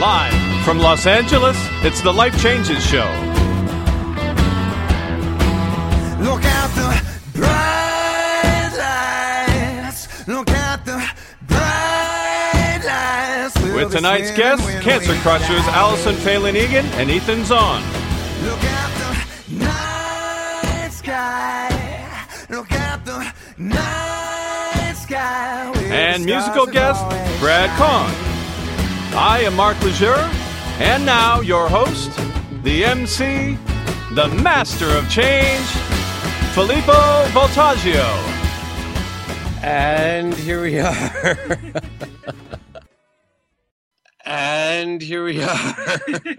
Live from Los Angeles, it's the Life Changes Show. Look at the bright lights. Look at the bright lights. With tonight's guests, Cancer Crushers Allison Phelan Egan and Ethan Zohn. Look at the night sky. Look at the night sky. And musical guest, Brad Kahn. I am Mark Lejeune, and now your host, the MC, the master of change, Filippo Voltaggio. And here we are. And here we are.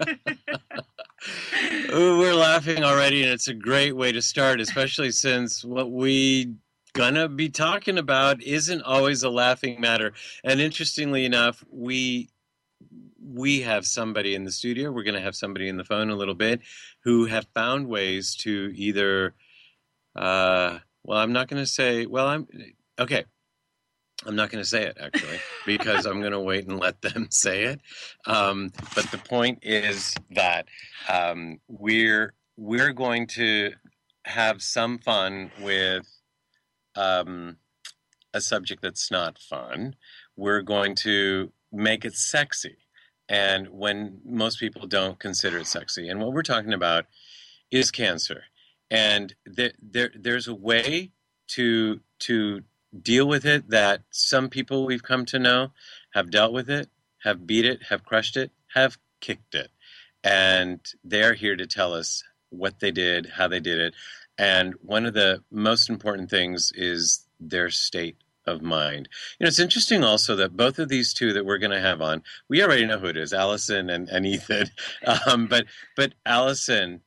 Ooh, we're laughing already, and it's a great way to start, especially since what we gonna be talking about isn't always a laughing matter. And interestingly enough, we have somebody in the studio, we're going to have somebody in the phone a little bit, who have found ways to either, I'm not going to say, I'm not going to say it, actually, because I'm going to wait and let them say it. But the point is that we're going to have some fun with a subject that's not fun. We're going to make it sexy. And when most people don't consider it sexy. And what we're talking about is cancer. And there's a way to deal with it that some people we've come to know have dealt with it, have beat it, have crushed it, have kicked it. And they're here to tell us what they did, how they did it. And one of the most important things is their state of mind. It's interesting also that both of these two that we're going to have on, we already know who it is, Allison and Ethan. But Allison,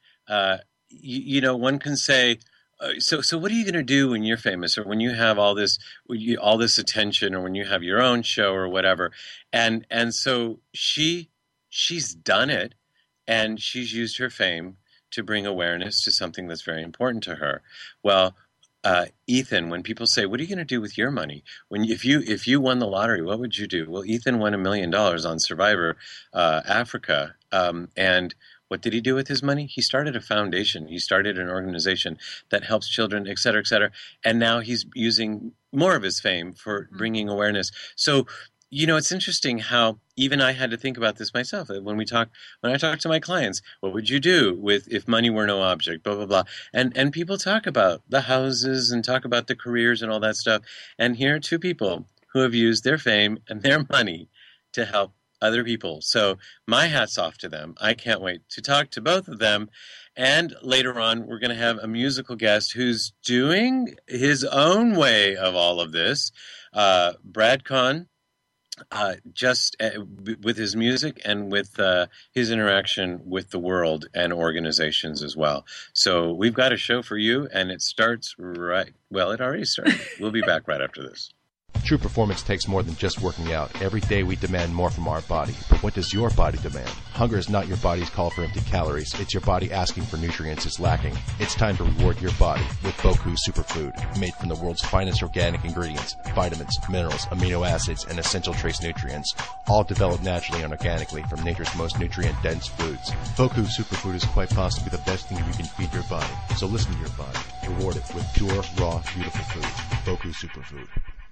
one can say, so what are you going to do when you're famous, or when you have all this attention, or when you have your own show or whatever? And so she's done it, and she's used her fame to bring awareness to something that's very important to her. Well, Ethan, when people say, what are you going to do with your money? If you won the lottery, what would you do? Well, Ethan won $1 million on Survivor Africa. And what did he do with his money? He started a foundation. He started an organization that helps children, et cetera, et cetera. And now he's using more of his fame for bringing awareness. So, it's interesting how even I had to think about this myself. When I talk to my clients, what would you do if money were no object, blah, blah, blah. And people talk about the houses and talk about the careers and all that stuff. And here are two people who have used their fame and their money to help other people. So my hat's off to them. I can't wait to talk to both of them. And later on, we're going to have a musical guest who's doing his own way of all of this. Brad Kahn. Just with his music and with his interaction with the world and organizations as well. So we've got a show for you, and it starts right... Well, it already started. We'll be back right after this. True performance takes more than just working out. Every day we demand more from our body. But what does your body demand? Hunger is not your body's call for empty calories. It's your body asking for nutrients it's lacking. It's time to reward your body with Boku Superfood, made from the world's finest organic ingredients, vitamins, minerals, amino acids, and essential trace nutrients, all developed naturally and organically from nature's most nutrient-dense foods. Boku Superfood is quite possibly the best thing you can feed your body. So listen to your body. Reward it with pure, raw, beautiful food. Boku Superfood.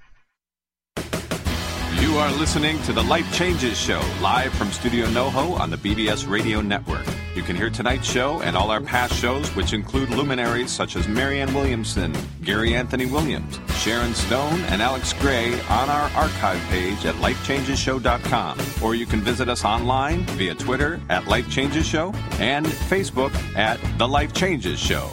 You are listening to the Life Changes Show, live from Studio NoHo on the BBS Radio Network. You can hear tonight's show and all our past shows, which include luminaries such as Marianne Williamson, Gary Anthony Williams, Sharon Stone, and Alex Gray on our archive page at lifechangesshow.com. Or you can visit us online via Twitter at Life Changes Show and Facebook at The Life Changes Show.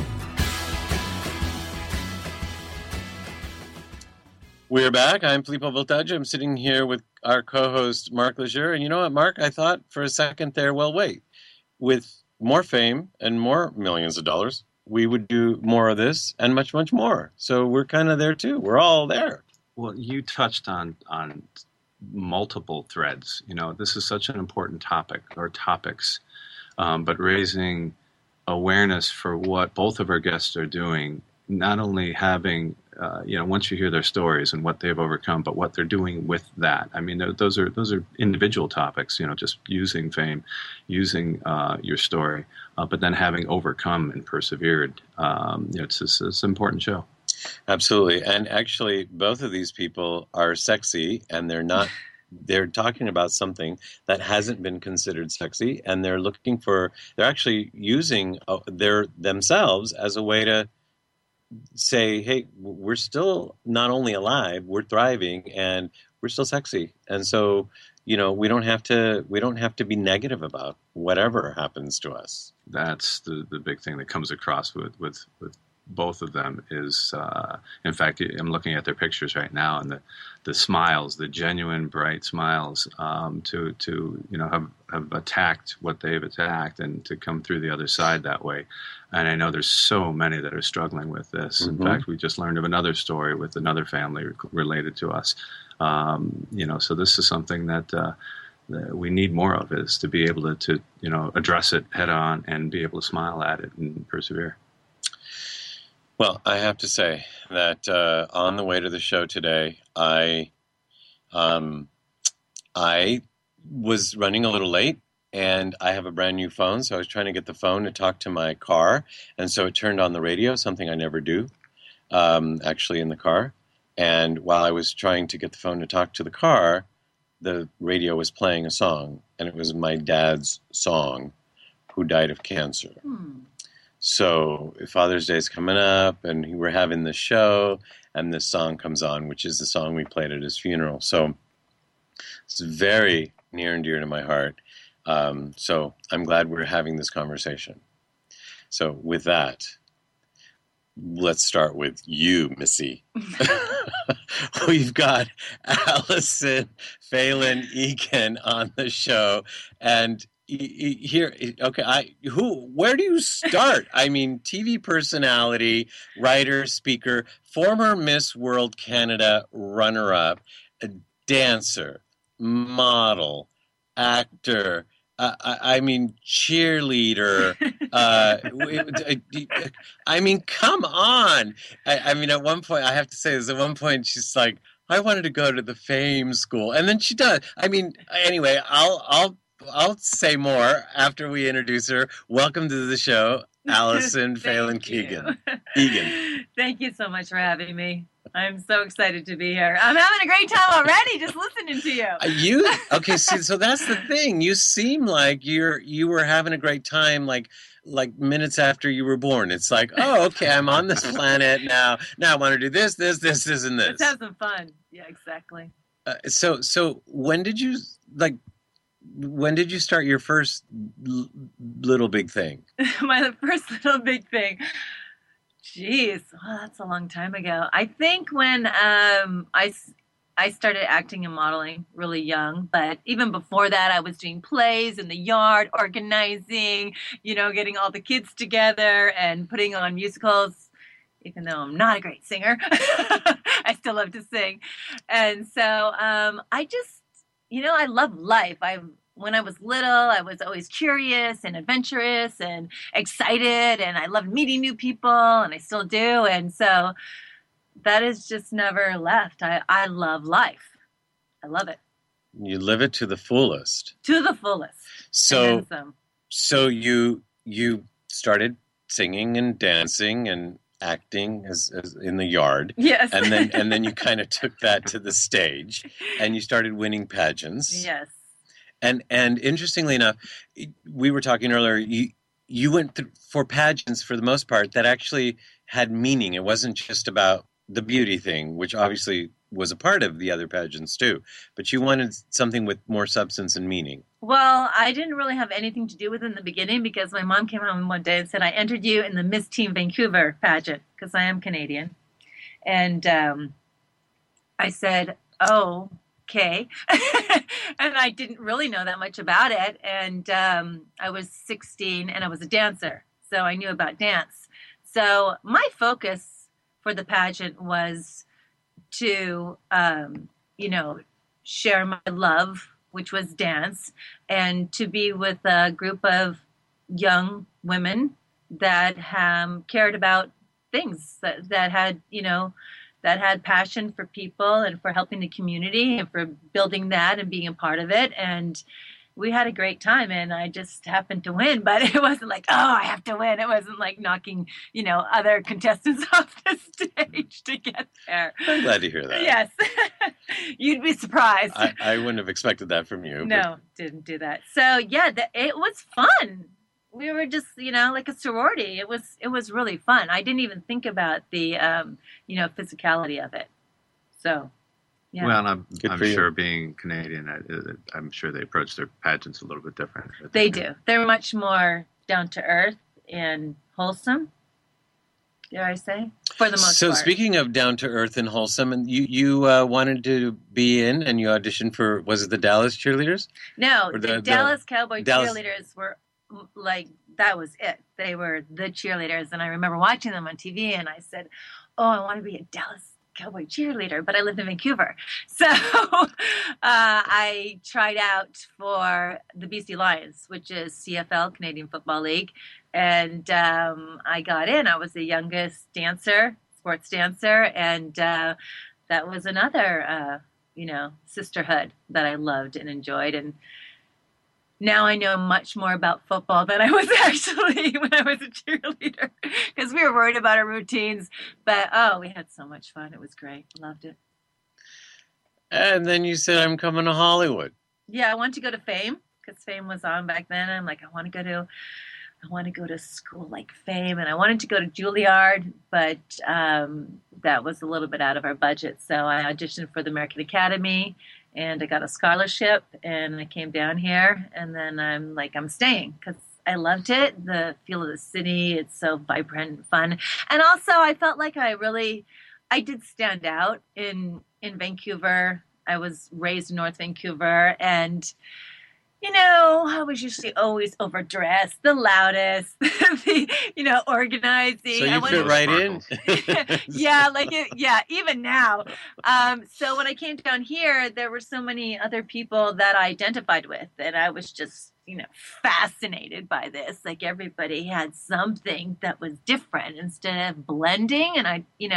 We're back. I'm Filippo Voltaggio. I'm sitting here with our co-host, Mark Lejeune. And you know what, Mark? I thought for a second there, well, wait. With more fame and more millions of dollars, we would do more of this and much, much more. So we're kind of there, too. We're all there. Well, you touched on multiple threads. This is such an important topic, or topics. But raising awareness for what both of our guests are doing, not only having once you hear their stories and what they've overcome, but what they're doing with that. I mean, those are individual topics, just using fame, using your story, but then having overcome and persevered. It's an important show. Absolutely. And actually, both of these people are sexy, and they're talking about something that hasn't been considered sexy, and they're actually using themselves as a way to say, hey, we're still not only alive, we're thriving, and we're still sexy. And so, we don't have to be negative about whatever happens to us. That's the big thing that comes across with both of them is, in fact, I'm looking at their pictures right now, and the smiles, the genuine bright smiles, to have attacked what they've attacked and to come through the other side that way. And I know there's so many that are struggling with this. Mm-hmm. In fact, we just learned of another story with another family related to us. So this is something that we need more of, is to be able to address it head on and be able to smile at it and persevere. Well, I have to say that on the way to the show today, I was running a little late, and I have a brand new phone, so I was trying to get the phone to talk to my car, and so it turned on the radio, something I never do, actually in the car. And while I was trying to get the phone to talk to the car, the radio was playing a song, and it was my dad's song, who died of cancer. So Father's Day is coming up, and we're having the show, and this song comes on, which is the song we played at his funeral. So it's very near and dear to my heart. So I'm glad we're having this conversation. So with that, let's start with you, Missy. We've got Allison Phelan Egan on the show, and here, okay, where do you start? I mean, TV personality, writer, speaker, former Miss World Canada runner-up, a dancer, model, actor, I mean, cheerleader. I mean, come on. I mean, at one point, I have to say this, at one point, she's like, I wanted to go to the fame school. And then she does. I mean, anyway, I'll say more after we introduce her. Welcome to the show, Allison Phelan Egan. Thank you so much for having me. I'm so excited to be here. I'm having a great time already just listening to you. Okay, so that's the thing. You seem like you were having a great time like minutes after you were born. It's like, oh, okay, I'm on this planet now. Now I want to do this, and this. Let's have some fun. Yeah, exactly. So when did you start your first little big thing? My first little big thing. Jeez, well, that's a long time ago. I think when I started acting and modeling really young, but even before that, I was doing plays in the yard, organizing, getting all the kids together and putting on musicals. Even though I'm not a great singer, I still love to sing. And so I just, I love life. When I was little, I was always curious and adventurous and excited, and I loved meeting new people, and I still do. And so that has just never left. I love life. I love it. You live it to the fullest. To the fullest. So you started singing and dancing and acting as in the yard. Yes. And then you kind of took that to the stage, and you started winning pageants. Yes. And interestingly enough, we were talking earlier, you went for pageants for the most part that actually had meaning. It wasn't just about the beauty thing, which obviously was a part of the other pageants too. But you wanted something with more substance and meaning. Well, I didn't really have anything to do with it in the beginning because my mom came home one day and said, I entered you in the Miss Teen Vancouver pageant because I am Canadian. And I said, oh, okay. And I didn't really know that much about it. And I was 16 and I was a dancer. So I knew about dance. So my focus for the pageant was to, share my love, which was dance, and to be with a group of young women that cared about things that had, that had passion for people and for helping the community and for building that and being a part of it. And we had a great time, and I just happened to win, but it wasn't like, oh, I have to win. It wasn't like knocking, other contestants off the stage to get there. I'm glad to hear that. Yes. You'd be surprised. I wouldn't have expected that from you. No, didn't do that. So yeah, it was fun. We were just, like a sorority. It was really fun. I didn't even think about the, physicality of it. So, yeah. Well, and I'm for you. sure being Canadian, I'm sure they approach their pageants a little bit different. They do. They're much more down to earth and wholesome, dare I say, for the most So part. speaking of down to earth and wholesome, and you wanted to be in, and you auditioned for, was it the Dallas Cheerleaders? No, Or the Dallas Cowboy Dallas- cheerleaders were like, that was it. They were the cheerleaders. And I remember watching them on TV, and I said, oh, I want to be a Dallas Cowboy cheerleader, but I lived in Vancouver. So I tried out for the BC Lions, which is CFL, Canadian Football League. And I got in. I was the youngest sports dancer. And that was another, sisterhood that I loved and enjoyed. And now I know much more about football than I was actually when I was a cheerleader, because we were worried about our routines. But, we had so much fun. It was great. Loved it. And then you said, I'm coming to Hollywood. Yeah, I wanted to go to Fame because Fame was on back then. I'm like, I want to go to school like Fame, and I wanted to go to Juilliard, but that was a little bit out of our budget. So I auditioned for the American Academy, and I got a scholarship, and I came down here, and then I'm staying because I loved it. The feel of the city, it's so vibrant and fun. And also I felt like I did stand out in Vancouver. I was raised in North Vancouver, and I was usually always overdressed, the loudest, organizing. So you I fit right in. Yeah, even now. So when I came down here, there were so many other people that I identified with, and I was just, fascinated by this. Like everybody had something that was different instead of blending. And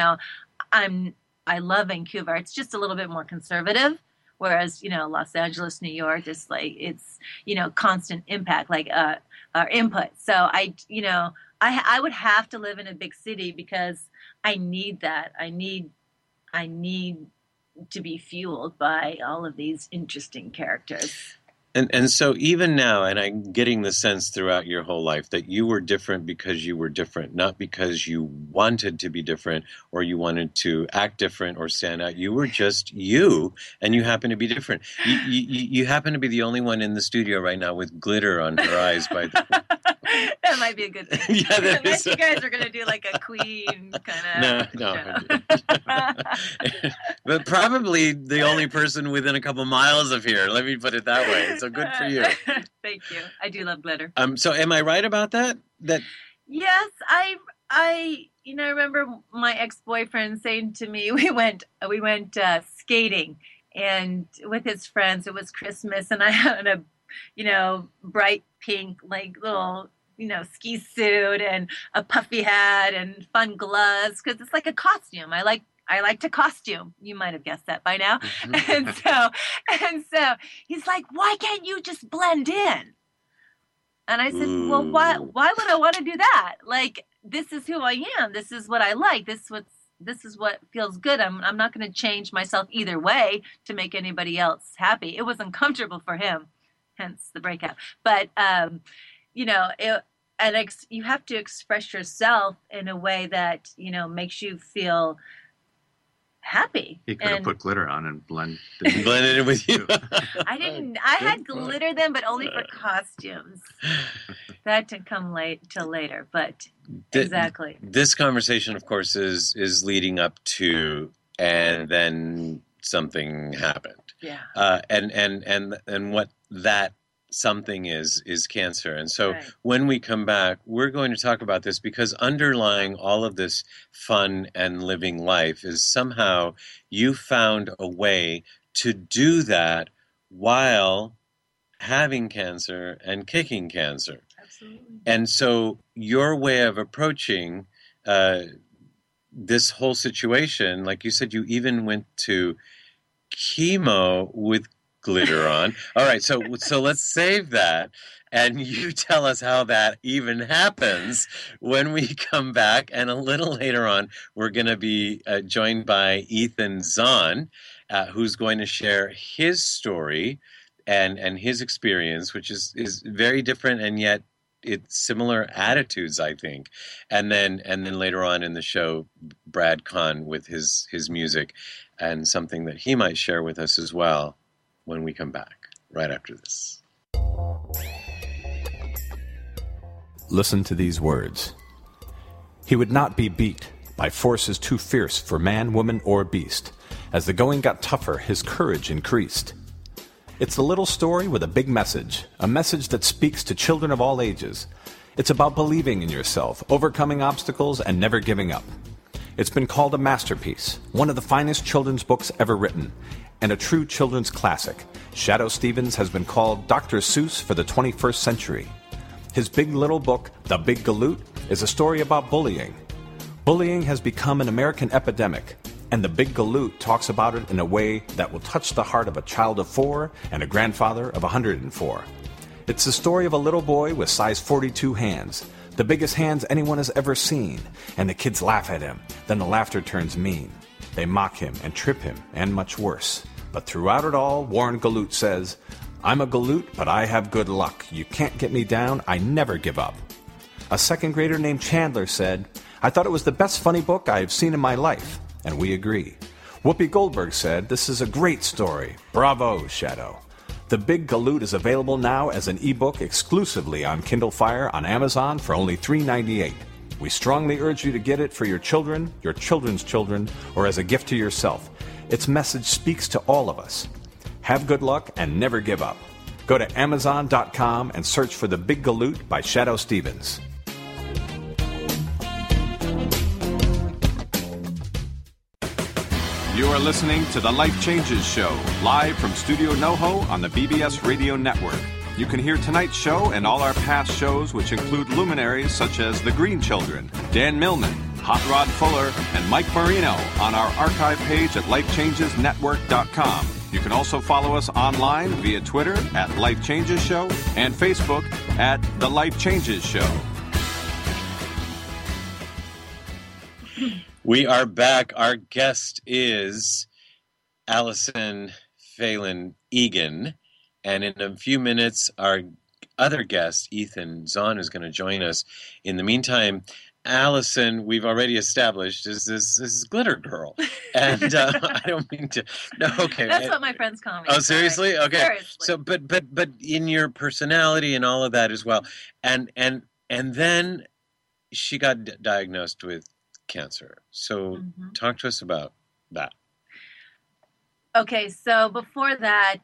I love Vancouver. It's just a little bit more conservative. Whereas, Los Angeles, New York, it's constant impact, like our input. So I would have to live in a big city because I need that. I need to be fueled by all of these interesting characters. And so even now, and I'm getting the sense throughout your whole life that you were different because you were different, not because you wanted to be different or you wanted to act different or stand out. You were just you, and you happen to be different. You happen to be the only one in the studio right now with glitter on her eyes. That might be a good thing. Yeah, that Unless is. you guys are going to do like a Queen kind of. No. But probably the only person within a couple miles of here. Let me put it that way. So good for you. Thank you. I do love glitter. So am I right about that? Yes, I remember my ex-boyfriend saying to me, we went skating, and with his friends, it was Christmas, and I had a, bright pink, like little, ski suit and a puffy hat and fun gloves, because it's like a costume. I like to costume. You might have guessed that by now. And so he's like, why can't you just blend in? And I said, well, why would I want to do that? Like, this is who I am. This is what I like. This is what feels good. I'm not going to change myself either way to make anybody else happy. It was uncomfortable for him, hence the breakup. But, you have to express yourself in a way that, makes you feel happy. He could have put glitter on and blended it with you. I didn't. I had glitter then, but only for costumes. That didn't come till later, but exactly. This conversation, of course, is leading up to, and then something happened. Yeah. And what that something is cancer. And so Right. When we come back, we're going to talk about this because underlying all of this fun and living life is somehow you found a way to do that while having cancer and kicking cancer. Absolutely. And so your way of approaching this whole situation, like you said, you even went to chemo with glitter on. All right, so let's save that, and you tell us how that even happens when we come back. And a little later on, we're going to be joined by Ethan Zohn, who's going to share his story and his experience, which is very different, and yet it's similar attitudes, I think. And then later on in the show, Brad Kahn with his music and something that he might share with us as well when we come back right after this. Listen to these words. He would not be beat by forces too fierce for man, woman, or beast. As the going got tougher, his courage increased. It's a little story with a big message, a message that speaks to children of all ages. It's about believing in yourself, overcoming obstacles, and never giving up. It's been called a masterpiece, one of the finest children's books ever written, and a true children's classic. Shadow Stevens has been called Dr. Seuss for the 21st century. His big little book, The Big Galoot, is a story about bullying. Bullying has become an American epidemic, and The Big Galoot talks about it in a way that will touch the heart of a child of 4 and a grandfather of 104. It's the story of a little boy with size 42 hands, the biggest hands anyone has ever seen, and the kids laugh at him. Then the laughter turns mean. They mock him and trip him, and much worse. But throughout it all, Warren Galoot says, "I'm a Galoot, but I have good luck. You can't get me down. I never give up." A second grader named Chandler said, "I thought it was the best funny book I've seen in my life." And we agree. Whoopi Goldberg said, "This is a great story. Bravo, Shadow." The Big Galoot is available now as an ebook exclusively on Kindle Fire on Amazon for only $3.98. We strongly urge you to get it for your children, your children's children, or as a gift to yourself. Its message speaks to all of us. Have good luck and never give up. Go to Amazon.com and search for The Big Galoot by Shadow Stevens. You are listening to The Life Changes Show, live from Studio NoHo on the BBS Radio Network. You can hear tonight's show and all our past shows, which include luminaries such as The Green Children, Dan Millman, Hot Rod Fuller, and Mike Marino on our archive page at lifechangesnetwork.com. You can also follow us online via Twitter at Life Changes Show and Facebook at The Life Changes Show. We are back. Our guest is Allison Phelan Egan. And in a few minutes, our other guest, Ethan Zohn, is going to join us. In the meantime, Allison, we've already established, is this glitter girl. And I don't mean to... No, okay. That's what my friends call me. Oh, seriously? Sorry. Okay. Seriously. So, but in your personality and all of that as well. And then she got diagnosed with cancer. So talk to us about that. Okay, so before that,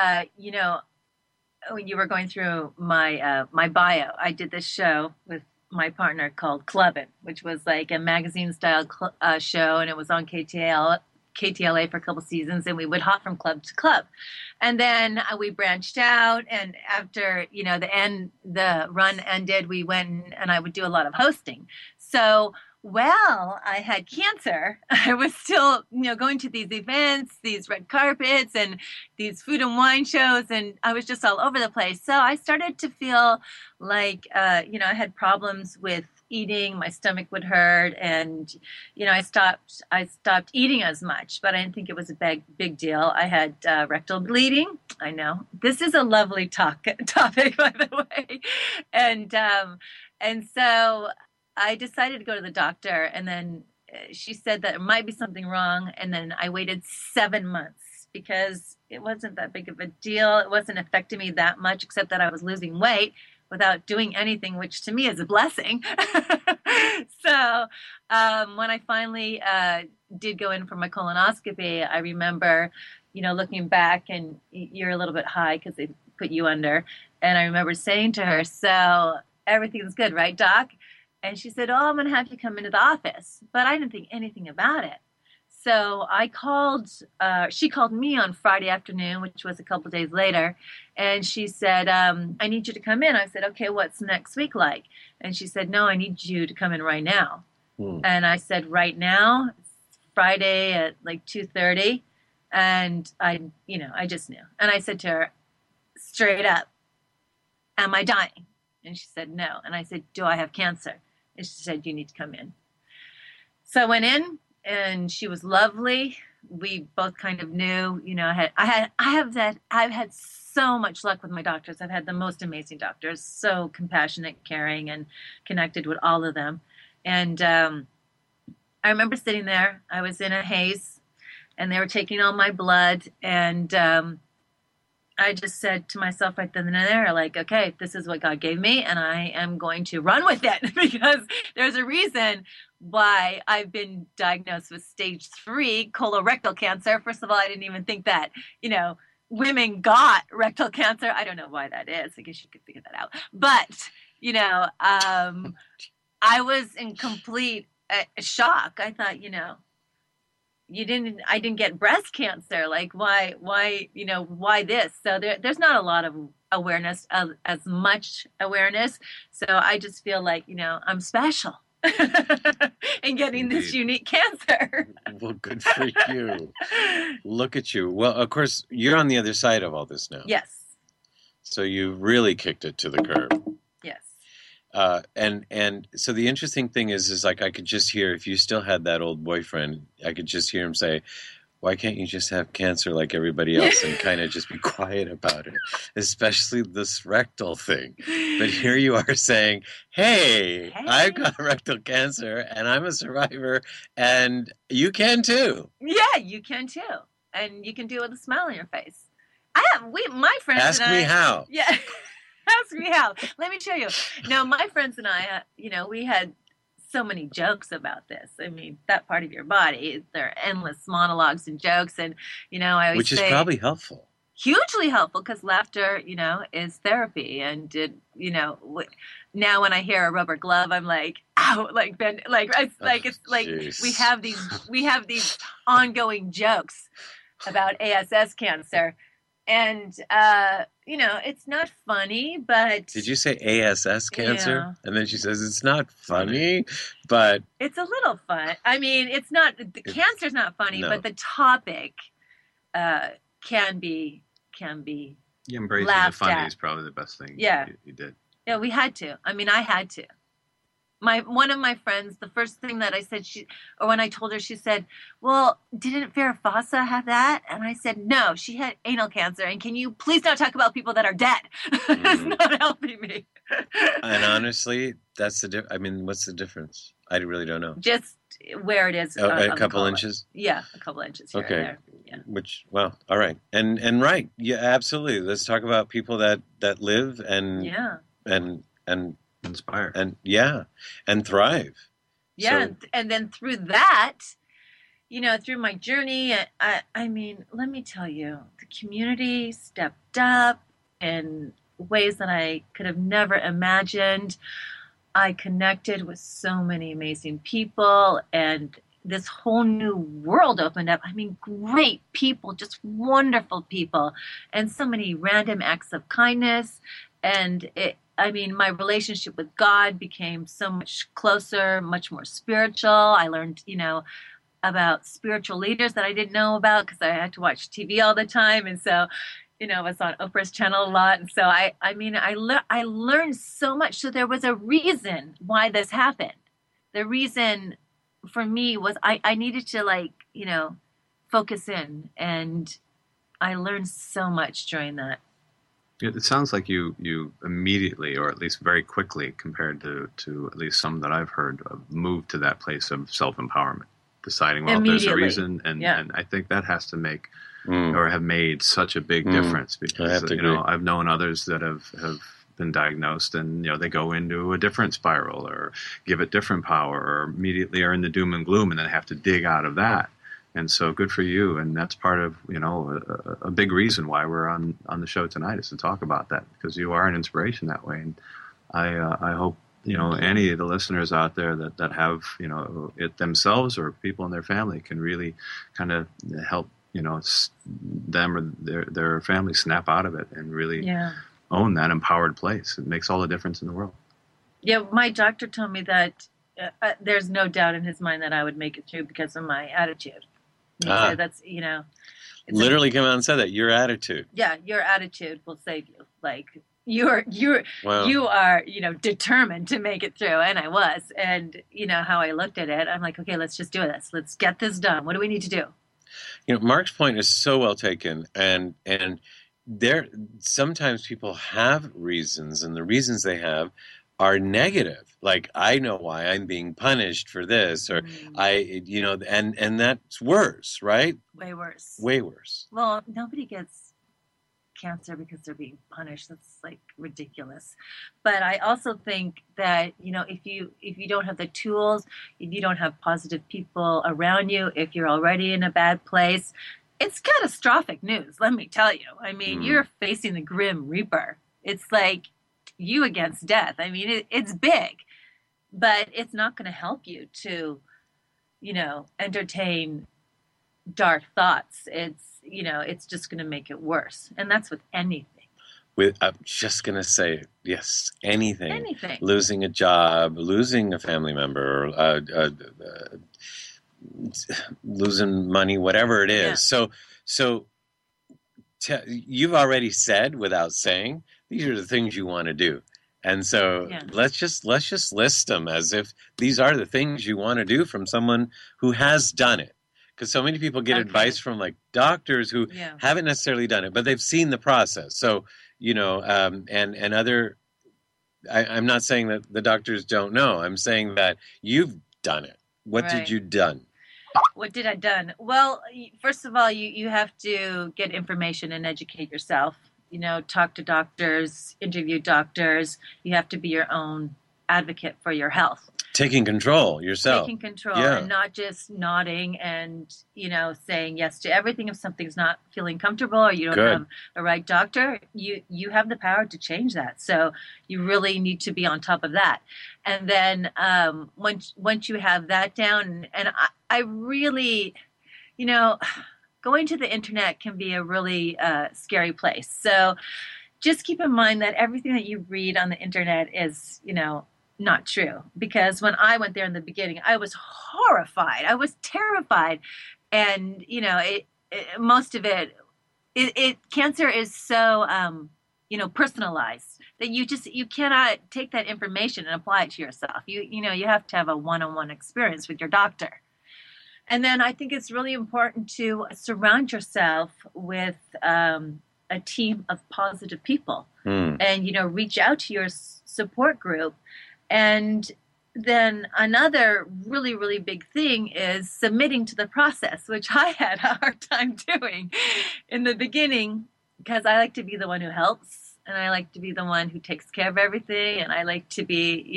when you were going through my my bio, I did this show with my partner called Clubbin', which was like a magazine-style show, and it was on KTLA for a couple seasons, and we would hop from club to club. And then we branched out, and after, the run ended, we went and I would do a lot of hosting. So while I had cancer, I was still, going to these events, these red carpets, and these food and wine shows, and I was just all over the place. So I started to feel like, I had problems with eating. My stomach would hurt, and I stopped eating as much. But I didn't think it was a big deal. I had rectal bleeding. I know this is a lovely topic, by the way, and so I decided to go to the doctor, and then she said that there might be something wrong, and then I waited 7 months because it wasn't that big of a deal. It wasn't affecting me that much, except that I was losing weight without doing anything, which to me is a blessing. So when I finally did go in for my colonoscopy, I remember, looking back, and you're a little bit high because they put you under, and I remember saying to her, "So everything's good, right, Doc?" And she said, "Oh, I'm going to have you come into the office." But I didn't think anything about it. So she called me on Friday afternoon, which was a couple days later. And she said, "I need you to come in." I said, "Okay, what's next week like?" And she said, "No, I need you to come in right now." And I said, right now, it's Friday at like 2:30. And I just knew. And I said to her, straight up, am I dying? And she said, no. And I said, do I have cancer? And she said, you need to come in. So I went in, and she was lovely. We both kind of knew, I've had so much luck with my doctors. I've had the most amazing doctors, so compassionate, caring, and connected with all of them. And I remember sitting there. I was in a haze, and they were taking all my blood. And I just said to myself right then and there, like, okay, this is what God gave me, and I am going to run with it because there's a reason why I've been diagnosed with stage 3 colorectal cancer. First of all, I didn't even think that, women got rectal cancer. I don't know why that is. I guess you could figure that out. But, I was in complete shock. I thought, I didn't get breast cancer. Like, why this? So there's not a lot of awareness, as much awareness. So I just feel like, I'm special in getting this unique cancer. Well, good for you. Look at you. Well, of course, you're on the other side of all this now. Yes. So you really kicked it to the curb. Yes. And so the interesting thing is like I could just hear, if you still had that old boyfriend, I could just hear him say, why can't you just have cancer like everybody else and kind of just be quiet about it, especially this rectal thing. But here you are saying, hey, I've got rectal cancer and I'm a survivor and you can too. Yeah, you can too. And you can do it with a smile on your face. My friends Ask and I. me how. Yeah. Ask me how. Let me show you. No, my friends and I, we had so many jokes about this. I mean, that part of your body, there are endless monologues and jokes. And, I always Which is probably helpful. Hugely helpful, because laughter, is therapy. And, now when I hear a rubber glove, I'm like, ow, like, Ben, it's like we have these ongoing jokes about ASS cancer. And, it's not funny, but... Did you say ASS cancer? Yeah. And then she says, it's not funny, but... It's a little fun. I mean, cancer's not funny, no. but the topic can be Embracing laughed the funny at. is probably the best thing you did. Yeah, we had to. I mean, I had to. One of my friends, the first thing that I said, when I told her, she said, well, didn't Farrah Fawcett have that? And I said, no, she had anal cancer. And can you please not talk about people that are dead? It's not helping me. And honestly, that's what's the difference? I really don't know. Just where it is. A couple inches? Yeah, a couple inches here and there. Yeah. All right. And right. Yeah, absolutely. Let's talk about people that live and Inspire. And thrive. Yeah, So, and then through that, through my journey, I mean, let me tell you, the community stepped up in ways that I could have never imagined. I connected with so many amazing people, and this whole new world opened up. I mean, great people, just wonderful people, and so many random acts of kindness. And my relationship with God became so much closer, much more spiritual. I learned, about spiritual leaders that I didn't know about because I had to watch TV all the time. And so, I was on Oprah's channel a lot. And so, I learned so much. So there was a reason why this happened. The reason for me was I needed to focus in. And I learned so much during that. It sounds like you immediately, or at least very quickly, compared to at least some that I've heard, moved to that place of self-empowerment, deciding, well, there's a reason, and I think that has to make or have made such a big difference, because I've known others that have been diagnosed and they go into a different spiral or give it different power, or immediately are in the doom and gloom and then have to dig out of that. And so good for you. And that's part of, a big reason why we're on the show tonight, is to talk about that, because you are an inspiration that way. And I hope, any of the listeners out there that have, it themselves or people in their family can really kind of help, them or their family snap out of it and really own that empowered place. It makes all the difference in the world. Yeah. My doctor told me that there's no doubt in his mind that I would make it through because of my attitude. He Ah. said that's, it's Literally come out and said that, your attitude. yeah, your attitude will save you. Like you're Wow. you are, determined to make it through. And I was. And how I looked at it, I'm like, okay, let's just do this. Let's get this done. What do we need to do? Mark's point is so well taken, and there sometimes people have reasons, and the reasons they have are negative. Like, I know why I'm being punished for this, or and that's worse, right? Way worse. Way worse. Well, nobody gets cancer because they're being punished. That's like ridiculous. But I also think that if you don't have the tools, if you don't have positive people around you, if you're already in a bad place, it's catastrophic news, let me tell you. I mean, you're facing the Grim Reaper. It's like you against death. I mean, it's big, but it's not going to help you to entertain dark thoughts. It's just going to make it worse. And that's with anything. I'm just going to say, yes, anything. Anything. Losing a job, losing a family member, losing money, whatever it is. Yeah. So you've already said, without saying, these are the things you want to do. And so let's just list them as if these are the things you want to do from someone who has done it. Because so many people get advice from like doctors who haven't necessarily done it, but they've seen the process. So, and other, I'm not saying that the doctors don't know. I'm saying that you've done it. What did you done? What did I done? Well, first of all, you have to get information and educate yourself. Talk to doctors, interview doctors. You have to be your own advocate for your health. Taking control yourself. Taking control and not just nodding and, saying yes to everything. If something's not feeling comfortable or you don't have a right doctor, you have the power to change that. So you really need to be on top of that. And then once you have that down, and I really, going to the internet can be a really scary place. So just keep in mind that everything that you read on the internet is, not true. Because when I went there in the beginning, I was horrified. I was terrified. And, most of it cancer is so, personalized that you cannot take that information and apply it to yourself. You have to have a one-on-one experience with your doctor. And then I think it's really important to surround yourself with a team of positive people and, reach out to your support group. And then another really, really big thing is submitting to the process, which I had a hard time doing in the beginning because I like to be the one who helps and I like to be the one who takes care of everything. And I like to be,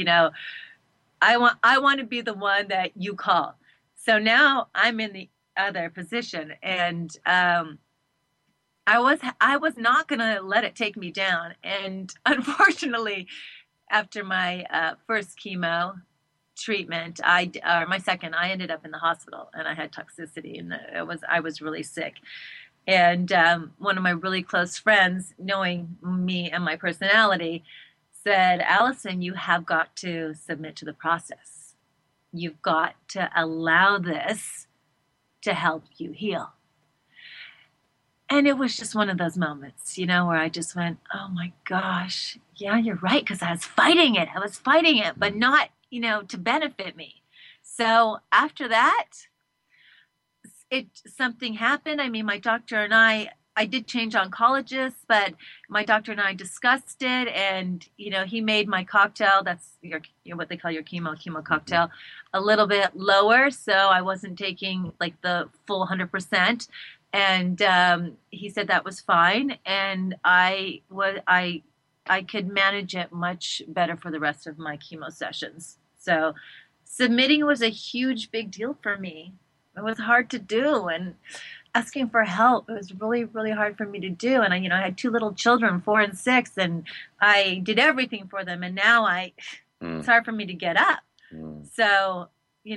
I want to be the one that you call. So now I'm in the other position, and I was not going to let it take me down. And unfortunately, after my first chemo treatment, my second, I ended up in the hospital, and I had toxicity, and I was really sick. And one of my really close friends, knowing me and my personality, said, "Allison, you have got to submit to the process. You've got to allow this to help you heal." And it was just one of those moments, where I just went, oh my gosh, yeah, you're right. Because I was fighting it, but not, to benefit me. So after that, something happened. I mean, my doctor and I did change oncologists, but my doctor and I discussed it, and he made my cocktail, that's what they call your chemo cocktail, a little bit lower, so I wasn't taking like the full 100%. And he said that was fine, and I could manage it much better for the rest of my chemo sessions. So submitting was a huge big deal for me. It was hard to do, and asking for help, it was really, really hard for me to do. And I had 2 little children, 4 and 6, and I did everything for them. And now it's hard for me to get up. So,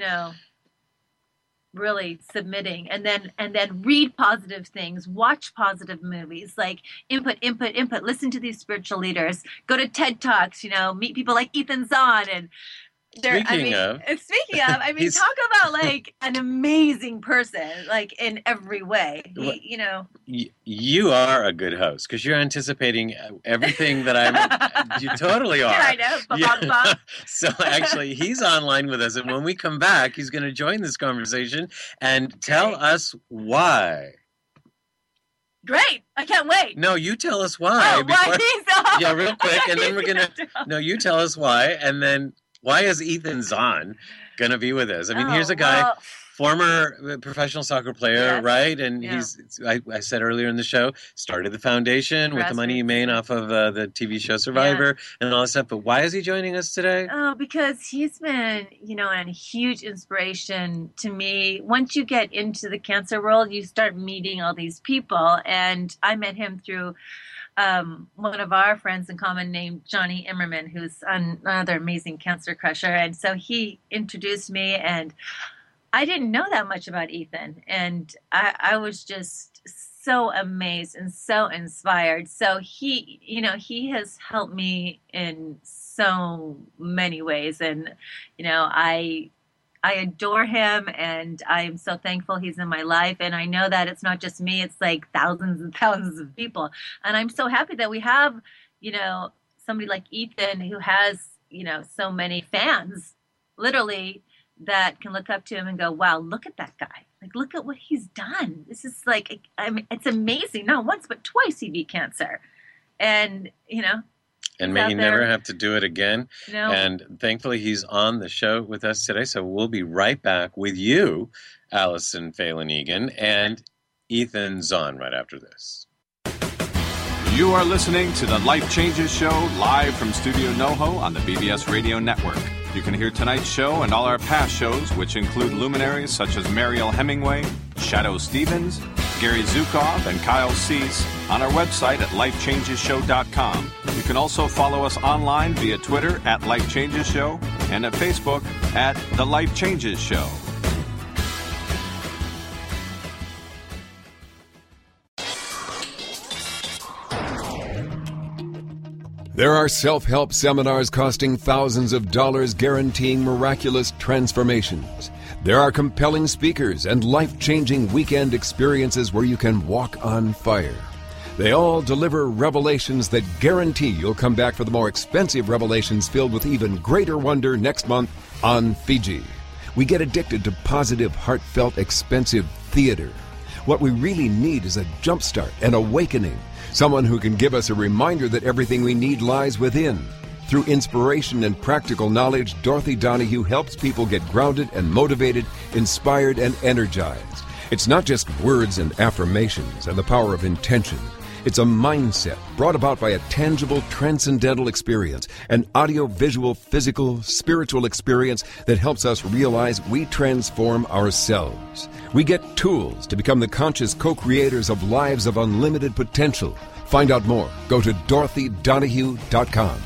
really submitting, and then read positive things, watch positive movies, like input, listen to these spiritual leaders, go to TED Talks, meet people like Ethan Zahn, and Speaking of, I mean, talk about like an amazing person, like in every way. You are a good host because you're anticipating everything that I'm. You totally are. Yeah, I know. Yeah. So actually, he's online with us, and when we come back, he's going to join this conversation and tell us why. Great! I can't wait. No, you tell us why. Why he's on. Yeah, real quick, and then we're gonna. No, you tell us why, and then. Why is Ethan Zohn going to be with us? I mean, here's a guy, former professional soccer player, yes. Right? And I said earlier in the show, started the foundation with the money he made off of the TV show Survivor and all that stuff. But why is he joining us today? Oh, because he's been, a huge inspiration to me. Once you get into the cancer world, you start meeting all these people. And I met him through... one of our friends in common named Johnny Immerman, who's another amazing cancer crusher. And so he introduced me, and I didn't know that much about Ethan. And I was just so amazed and so inspired. So he has helped me in so many ways. And, I adore him, and I am so thankful he's in my life. And I know that it's not just me, it's like thousands and thousands of people. And I'm so happy that we have, somebody like Ethan who has, so many fans, literally, that can look up to him and go, wow, look at that guy. Like, look at what he's done. This is like, it's amazing. Not once, but twice he beat cancer. And, and may he never have to do it again. No. And thankfully, he's on the show with us today. So we'll be right back with you, Allison Phelan-Egan, and Ethan Zohn right after this. You are listening to the Life Changes Show live from Studio NoHo on the BBS Radio Network. You can hear tonight's show and all our past shows, which include luminaries such as Mariel Hemingway, Shadow Stevens, Gary Zukav, and Kyle Cease on our website at lifechangesshow.com. You can also follow us online via Twitter at Life Changes Show and at Facebook at The Life Changes Show. There are self-help seminars costing thousands of dollars guaranteeing miraculous transformations. There are compelling speakers and life-changing weekend experiences where you can walk on fire. They all deliver revelations that guarantee you'll come back for the more expensive revelations filled with even greater wonder next month on Fiji. We get addicted to positive, heartfelt, expensive theater. What we really need is a jumpstart, an awakening, someone who can give us a reminder that everything we need lies within. Through inspiration and practical knowledge, Dorothy Donahue helps people get grounded and motivated, inspired and energized. It's not just words and affirmations and the power of intention. It's a mindset brought about by a tangible, transcendental experience, an audio-visual, physical, spiritual experience that helps us realize we transform ourselves. We get tools to become the conscious co-creators of lives of unlimited potential. Find out more. Go to DorothyDonahue.com.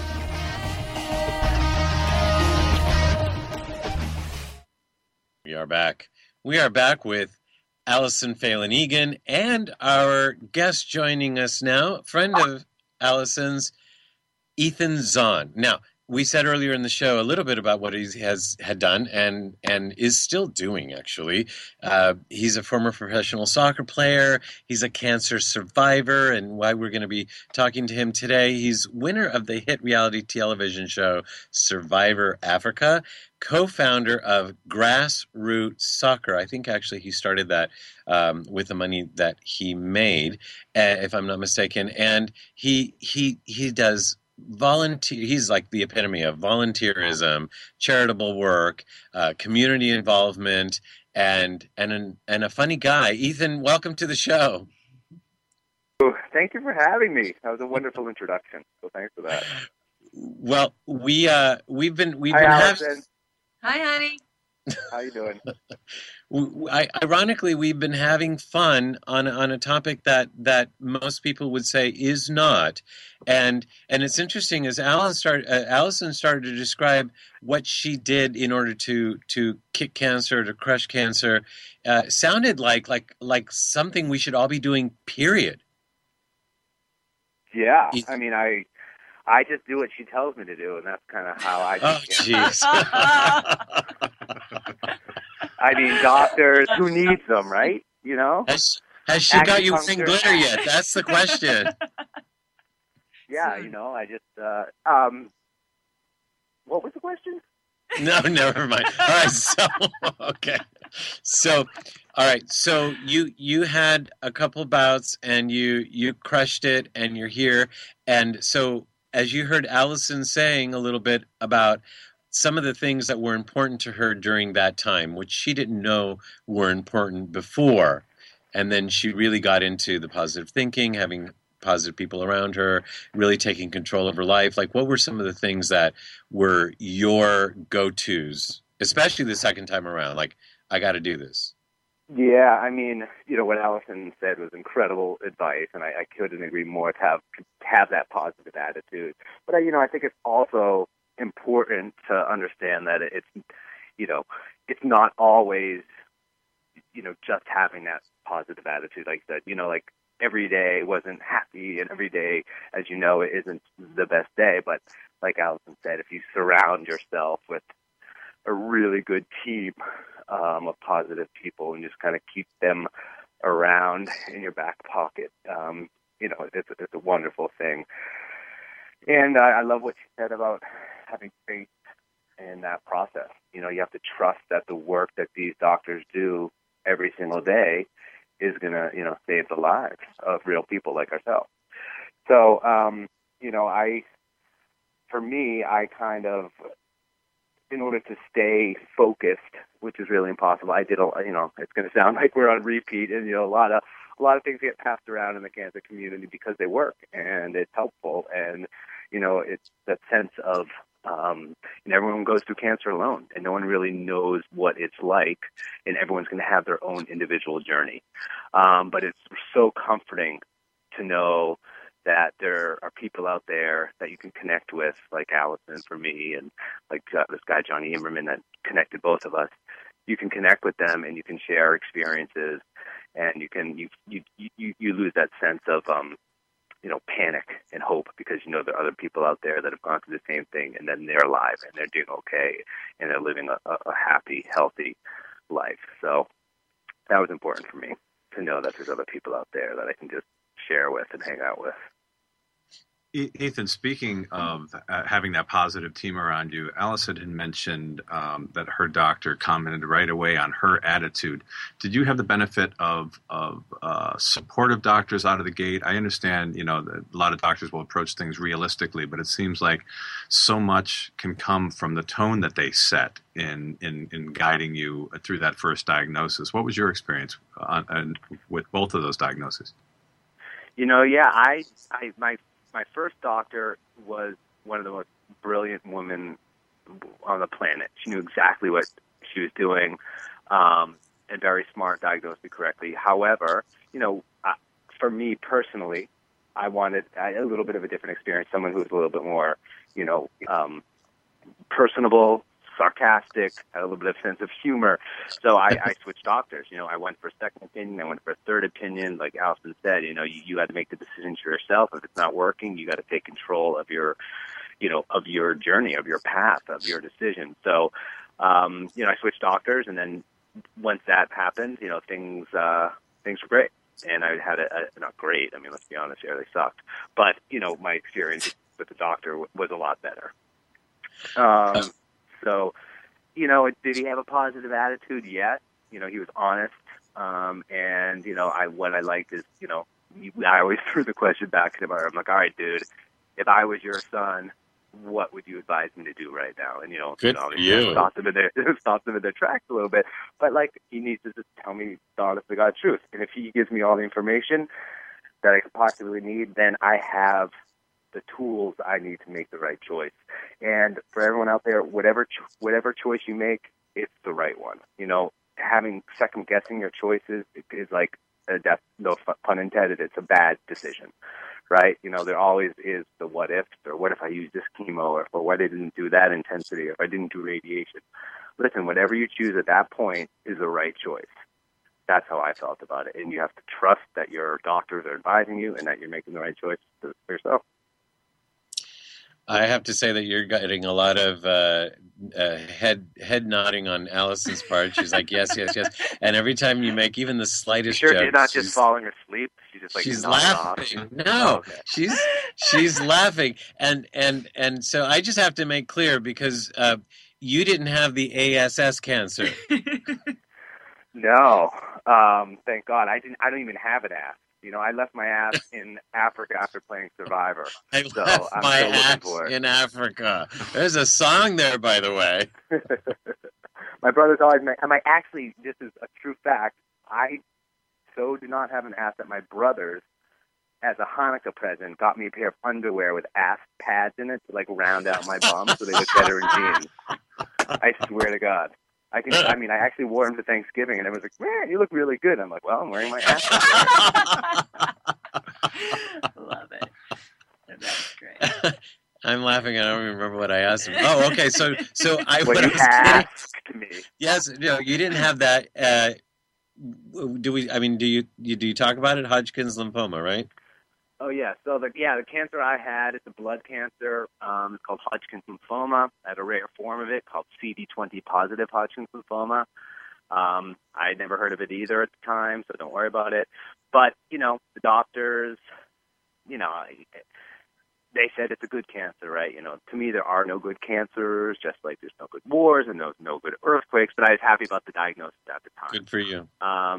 We are back. We are back with Allison Phelan-Egan and our guest joining us now, friend of Allison's, Ethan Zohn. Now, we said earlier in the show a little bit about what he had done and is still doing, actually. He's a former professional soccer player. He's a cancer survivor, and why we're going to be talking to him today. He's winner of the hit reality television show Survivor Africa, co-founder of Grassroots Soccer. I think actually he started that with the money that he made, if I'm not mistaken. And he does volunteer. He's like the epitome of volunteerism, charitable work, community involvement, and a funny guy. Ethan, welcome to the show. Thank you for having me. That was a wonderful introduction. So thanks for that. Well, we've been Allison. Hi, honey. How you doing? Ironically, we've been having fun on a topic that most people would say is not, and it's interesting as Allison started to describe what she did in order to kick cancer, to crush cancer. Sounded like something we should all be doing. Period. Yeah, I mean, I just do what she tells me to do, and that's kind of how I Oh, take care. jeez. I mean, doctors, who needs them, right? You know? Has she got you wing Acupuncture. glitter yet? That's the question. Yeah, you know, I just, what was the question? No, never mind. All right, so okay. So all right, so you had a couple bouts and you crushed it and you're here. And so as you heard Allison saying a little bit about some of the things that were important to her during that time, which she didn't know were important before. And then she really got into the positive thinking, having positive people around her, really taking control of her life. Like, what were some of the things that were your go-tos, especially the second time around? Like, I got to do this. Yeah, I mean, you know, what Allison said was incredible advice, and I couldn't agree more to have that positive attitude. But, you know, I think it's also important to understand that it's, you know, it's not always, you know, just having that positive attitude like that. You know, like, every day wasn't happy, and every day, as you know, it isn't the best day. But like Allison said, if you surround yourself with a really good team of positive people and just kind of keep them around in your back pocket, you know, it's a wonderful thing. And I love what she said about having faith in that process. You know, you have to trust that the work that these doctors do every single day is going to, you know, save the lives of real people like ourselves. So, you know, for me, I kind of, in order to stay focused, which is really impossible, I did, you know, it's going to sound like we're on repeat, and, you know, a lot of things get passed around in the cancer community because they work and it's helpful. And, you know, it's that sense of, and everyone goes through cancer alone, and no one really knows what it's like, and everyone's going to have their own individual journey. But it's so comforting to know that there are people out there that you can connect with, like Allison for me, and like this guy Johnny Immerman that connected both of us. You can connect with them, and you can share experiences, and you lose that sense of you know, panic and hope, because you know there are other people out there that have gone through the same thing, and then they're alive and they're doing okay, and they're living a happy, healthy life. So that was important for me to know that there's other people out there that I can just share with and hang out with. Ethan, speaking of having that positive team around you, Allison had mentioned that her doctor commented right away on her attitude. Did you have the benefit of supportive doctors out of the gate? I understand, you know, that a lot of doctors will approach things realistically, but it seems like so much can come from the tone that they set in guiding you through that first diagnosis. What was your experience with both of those diagnoses? You know, yeah, my first doctor was one of the most brilliant women on the planet. She knew exactly what she was doing, and very smart, diagnosed me correctly. However, you know, for me personally, I wanted a little bit of a different experience, someone who was a little bit more, you know, personable, sarcastic, had a little bit of sense of humor. So I switched doctors. You know, I went for a second opinion. I went for a third opinion. Like Allison said, you know, you had to make the decisions for yourself. If it's not working, you got to take control of your, you know, of your journey, of your path, of your decision. So, you know, I switched doctors, and then once that happened, you know, things were great. And I had not great. I mean, let's be honest here, they sucked. But, you know, my experience with the doctor was a lot better. So, you know, did he have a positive attitude? Yes. You know, he was honest. And, you know, what I liked is, you know, I always threw the question back at him. I'm like, all right, dude, if I was your son, what would you advise me to do right now? And, you know, stop them in their tracks a little bit. But, like, he needs to just tell me the honest to God truth. And if he gives me all the information that I could possibly need, then I have the tools I need to make the right choice. And for everyone out there, whatever choice you make, it's the right one. You know, having second guessing your choices is like a death, no pun intended. It's a bad decision, right? You know, there always is the what if, or what if I use this chemo, or what if I didn't do that intensity, or if I didn't do radiation. Listen, whatever you choose at that point is the right choice. That's how I felt about it. And you have to trust that your doctors are advising you and that you're making the right choice for yourself. I have to say that you're getting a lot of head nodding on Allison's part. She's like, yes, yes, yes. And every time you make even the slightest Sure, joke, she's not just falling asleep. She's just like she's nodding off. laughing. Oh, No, okay. she's laughing. And so I just have to make clear because you didn't have the ASS cancer. No, thank God. I don't even have an ass. You know, I left my ass in Africa after playing Survivor. I So left I'm my still looking ass for it. in Africa. There's a song there, by the way. My brother's always actually, this is a true fact. I so do not have an ass that my brothers, as a Hanukkah present, got me a pair of underwear with ass pads in it to like round out my bum so they look better in jeans. I swear to God. I actually wore them to Thanksgiving, and everyone's like, "Man, you look really good." I'm like, "Well, I'm wearing my ass." Love it. That's great. I'm laughing. I don't even remember what I asked him. Oh, okay. So What you asked me. Yes, no, you didn't have that. Do we? I mean, do you talk about it? Hodgkin's lymphoma, right? Oh yeah, so the cancer I had, it's a blood cancer. It's called Hodgkin's lymphoma. I had a rare form of it called CD20 positive Hodgkin's lymphoma. I had never heard of it either at the time, so don't worry about it. But you know, the doctors, you know, they said it's a good cancer, right? You know, to me there are no good cancers, just like there's no good wars and no good earthquakes. But I was happy about the diagnosis at the time. Good for you.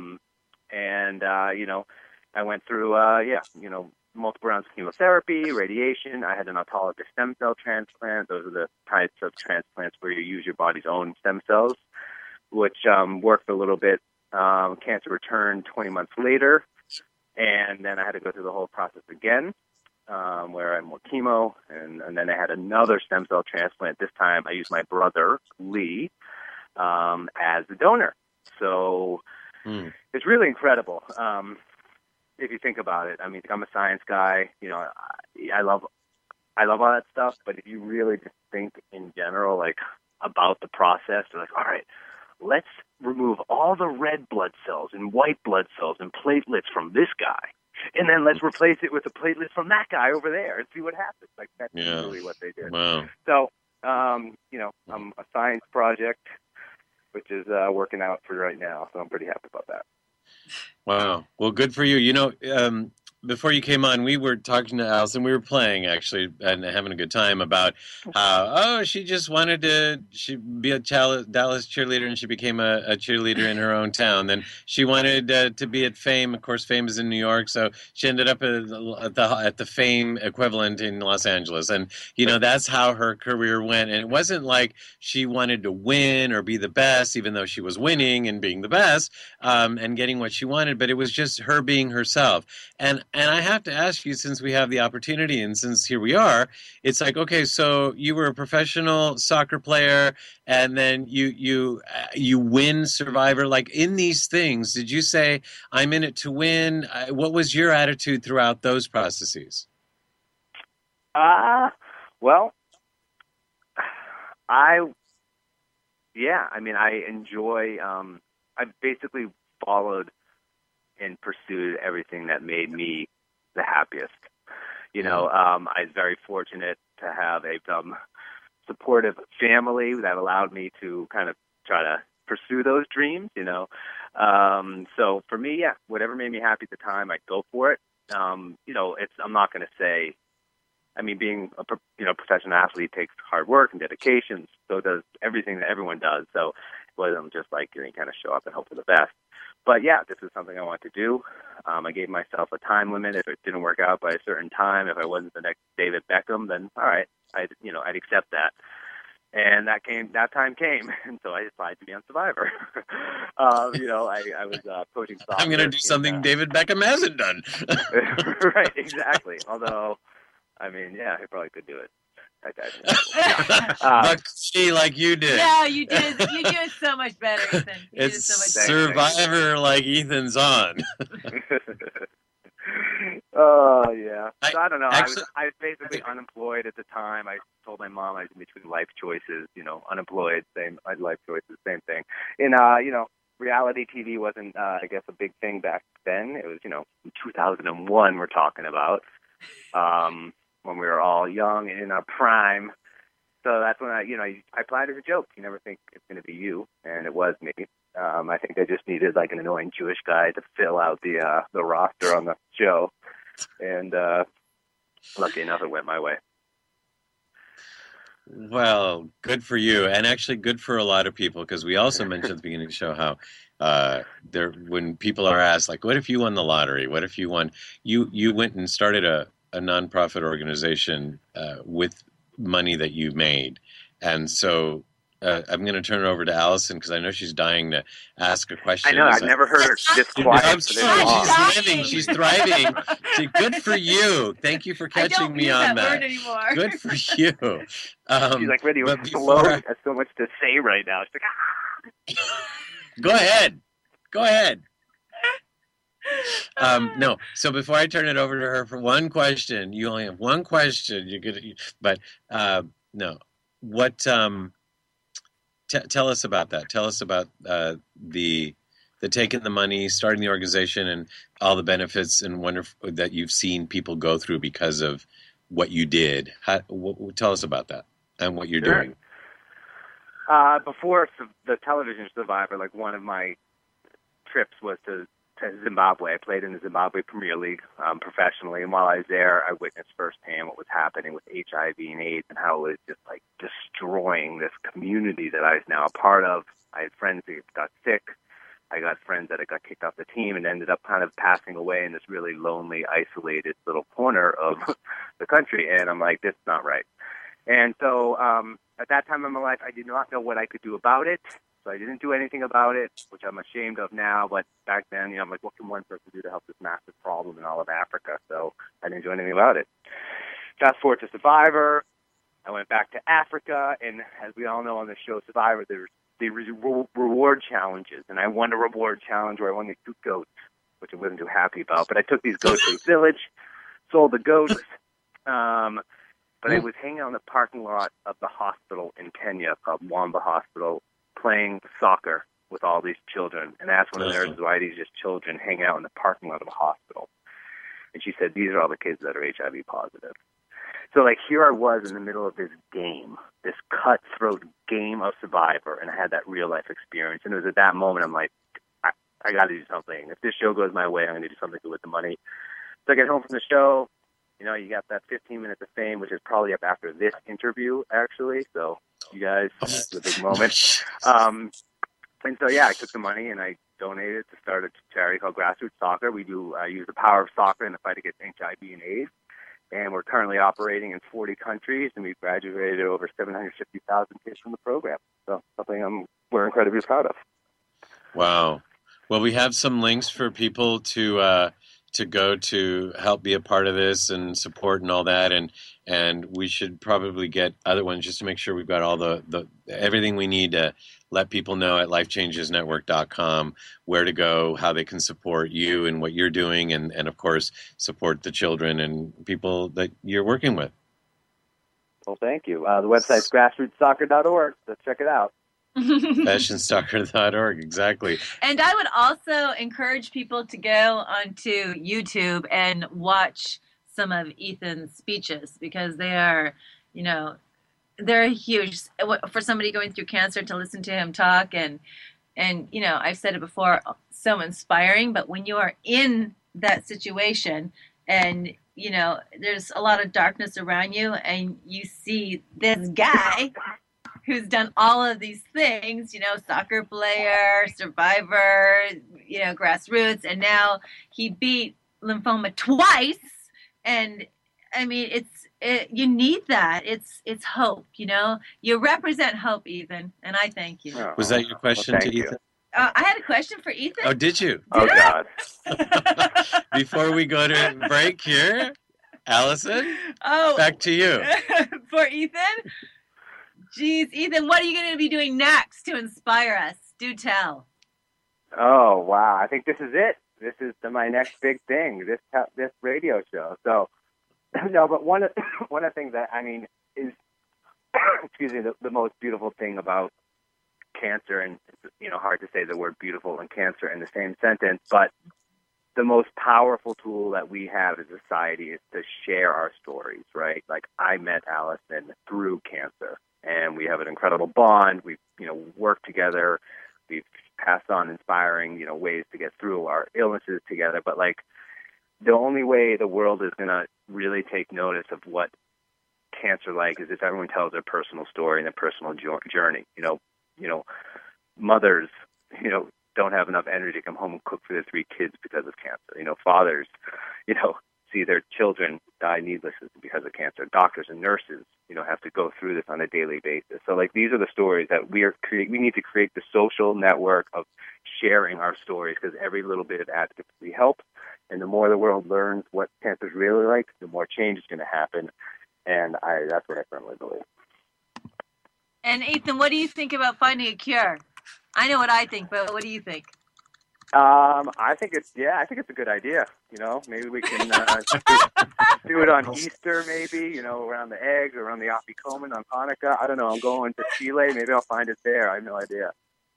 You know, I went through multiple rounds of chemotherapy, radiation. I had an autologous stem cell transplant. Those are the types of transplants where you use your body's own stem cells, which worked a little bit. Cancer returned 20 months later, and then I had to go through the whole process again, where I had more chemo, and then I had another stem cell transplant. This time I used my brother, Lee, as the donor. So it's really incredible. If you think about it, I mean, I'm a science guy. You know, I love all that stuff. But if you really just think in general, like about the process, you're like, all right, let's remove all the red blood cells and white blood cells and platelets from this guy, and then let's replace it with the platelets from that guy over there and see what happens. Like that's really what they did. Wow. So, you know, I'm a science project, which is working out for right now. So I'm pretty happy about that. Wow. Well, good for you. You know, before you came on, we were talking to Allison. We were playing, actually, and having a good time about how, she just wanted to be a Dallas cheerleader, and she became a cheerleader in her own town. Then she wanted to be at Fame. Of course, Fame is in New York, so she ended up at the Fame equivalent in Los Angeles. And, you know, that's how her career went. And it wasn't like she wanted to win or be the best, even though she was winning and being the best and getting what she wanted, but it was just her being herself. And I have to ask you, since we have the opportunity and since here we are, it's like, okay, so you were a professional soccer player and then you win Survivor. Like in these things, did you say, I'm in it to win? What was your attitude throughout those processes? Well, I enjoy, I basically followed and pursued everything that made me the happiest. You know, I was very fortunate to have a supportive family that allowed me to kind of try to pursue those dreams, you know. So for me, whatever made me happy at the time, I'd go for it. You know, I'm not going to say, I mean, being a professional athlete takes hard work and dedication. So does everything that everyone does. So it wasn't just like you kind of show up and hope for the best. But yeah, this is something I want to do. I gave myself a time limit. If it didn't work out by a certain time, if I wasn't the next David Beckham, then all right, I'd accept that. And that time came, and so I decided to be on Survivor. You know, I was coaching soccer. I'm going to do something David Beckham hasn't done. Right, exactly. Although, I mean, yeah, he probably could do it. But she, like you did. Yeah, you do it so much better, Ethan. It's Survivor like Ethan's on. Oh, yeah. So I don't know. Actually, I was basically unemployed at the time. I told my mom I was in between life choices, you know, unemployed, life choices, same thing. And, you know, reality TV wasn't, I guess, a big thing back then. It was, you know, 2001 we're talking about. when we were all young and in our prime. So that's when I applied as a joke. You never think it's going to be you, and it was me. I think they just needed like an annoying Jewish guy to fill out the roster on the show, and lucky enough, it went my way. Well, good for you, and actually good for a lot of people, because we also mentioned at the beginning of the show how when people are asked, like, what if you won the lottery? What if you won? You went and started a nonprofit organization with money that you made, and so I'm going to turn it over to Allison, because I know she's dying to ask a question. I know, I've never heard her this quiet for this long. She's living, she's thriving. Good for you. Thank you for catching me on that. I don't use that word anymore. Good for you. She's like ready to explode. Has so much to say right now. She's like, Go ahead. No. So before I turn it over to her for one question, you only have one question. You're good. But no. What? Tell us about that. Tell us about the taking the money, starting the organization, and all the benefits and wonderful that you've seen people go through because of what you did. Tell us about that and what you're doing. Before the television Survivor, like one of my trips was to Zimbabwe. I played in the Zimbabwe Premier League professionally, and while I was there, I witnessed firsthand what was happening with HIV and AIDS and how it was just like destroying this community that I was now a part of. I had friends that got sick. I got friends that had got kicked off the team and ended up kind of passing away in this really lonely, isolated little corner of the country. And I'm like, this is not right. And so at that time in my life, I did not know what I could do about it. So I didn't do anything about it, which I'm ashamed of now. But back then, I'm like, what can one person do to help this massive problem in all of Africa? So I didn't do anything about it. Fast forward to Survivor. I went back to Africa. And as we all know on the show Survivor, there's reward challenges. And I won a reward challenge where I won these 2 goats, which I wasn't too happy about. But I took these goats to the village, sold the goats. But I was hanging out in the parking lot of the hospital in Kenya called Mwamba Hospital, playing soccer with all these children. And I asked one of the nurses, why are these just children hanging out in the parking lot of a hospital? And she said, these are all the kids that are HIV positive. So, like, here I was in the middle of this game, this cutthroat game of Survivor, and I had that real-life experience. And it was at that moment I'm like, I got to do something. If this show goes my way, I'm going to do something good with the money. So I get home from the show. You got that 15 minutes of fame, which is probably up after this interview, actually. So, you guys, it's a big moment. And so, I took the money and I donated to start a charity called Grassroots Soccer. We do use the power of soccer in the fight against HIV and AIDS. And we're currently operating in 40 countries, and we've graduated over 750,000 kids from the program. So, something we're incredibly proud of. Wow. Well, we have some links for people to go to help be a part of this and support and all that, and we should probably get other ones just to make sure we've got all the everything we need to let people know at lifechangesnetwork.com where to go, how they can support you and what you're doing, and of course support the children and people that you're working with. Well, thank you. The website's grassrootssoccer.org, so check it out. FashionStalker.org, exactly. And I would also encourage people to go onto YouTube and watch some of Ethan's speeches, because they are, they're huge for somebody going through cancer to listen to him talk. And I've said it before, so inspiring. But when you are in that situation and, there's a lot of darkness around you and you see this guy who's done all of these things, soccer player, Survivor, Grassroots, and now he beat lymphoma twice. And I mean, you need that. It's hope, You represent hope, Ethan, and I thank you. Oh, was that your question to Ethan? I had a question for Ethan. Oh, did you? God. Before we go to break here, Allison, back to you. For Ethan? Geez, Ethan, what are you going to be doing next to inspire us? Do tell. Oh, wow. I think this is it. This is my next big thing, this radio show. So, no, but one of the things that, is, excuse me, the most beautiful thing about cancer, and it's, hard to say the word beautiful and cancer in the same sentence, but the most powerful tool that we have as a society is to share our stories, right? Like, I met Allison through cancer, and we have an incredible bond. We've, worked together. We've passed on inspiring, ways to get through our illnesses together. But, like, the only way the world is going to really take notice of what cancer like is if everyone tells their personal story and their personal journey. Mothers, don't have enough energy to come home and cook for their 3 kids because of cancer. Fathers, see their children die needlessly because of cancer. Doctors and nurses, have to go through this on a daily basis. So, like, these are the stories that we need to create the social network of sharing our stories, because every little bit of advocacy helps. And the more the world learns what cancer is really like, the more change is going to happen. And that's what I firmly believe. And Ethan, what do you think about finding a cure? I know what I think, but what do you think? I think it's a good idea. Maybe we can do it on Easter, maybe, around the eggs, or around the Afikoman on Hanukkah. I don't know. I'm going to Chile. Maybe I'll find it there. I have no idea.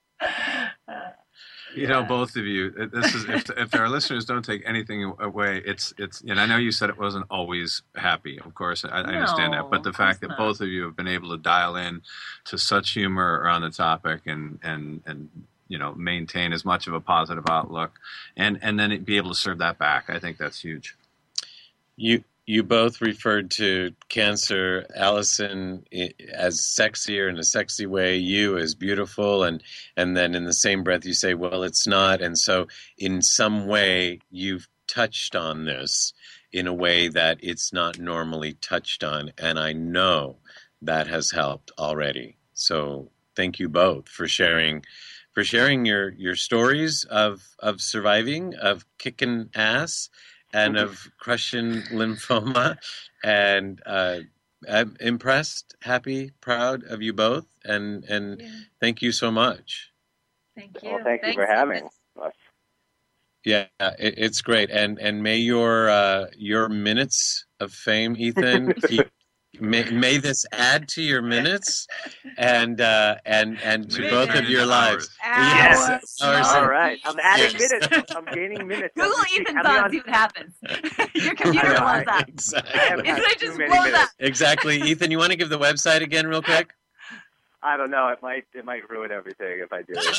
Both of you, this is, if our listeners don't take anything away, it's, and I know you said it wasn't always happy, of course, I understand that, but the fact that both of you have been able to dial in to such humor around the topic and maintain as much of a positive outlook, and then be able to serve that back, I think that's huge. You both referred to cancer, Allison, as sexier in a sexy way, you as beautiful, and then in the same breath you say, well, it's not. And so in some way you've touched on this in a way that it's not normally touched on, and I know that has helped already. So thank you both for sharing your stories of surviving, of kicking ass, and of crushing lymphoma. And I'm impressed, happy, proud of you both. And thank you so much. Thank you. Well, thank you for having us. Yeah, it's great. And may your minutes of fame, Ethan, may this add to your minutes and to both of your lives. Yes. All right. I'm adding minutes. I'm gaining minutes. Google Ethan's on, see what happens. Your computer blows up. Exactly. It's going to just blow up. Exactly. Ethan, you want to give the website again real quick? I don't know. It might ruin everything if I do it.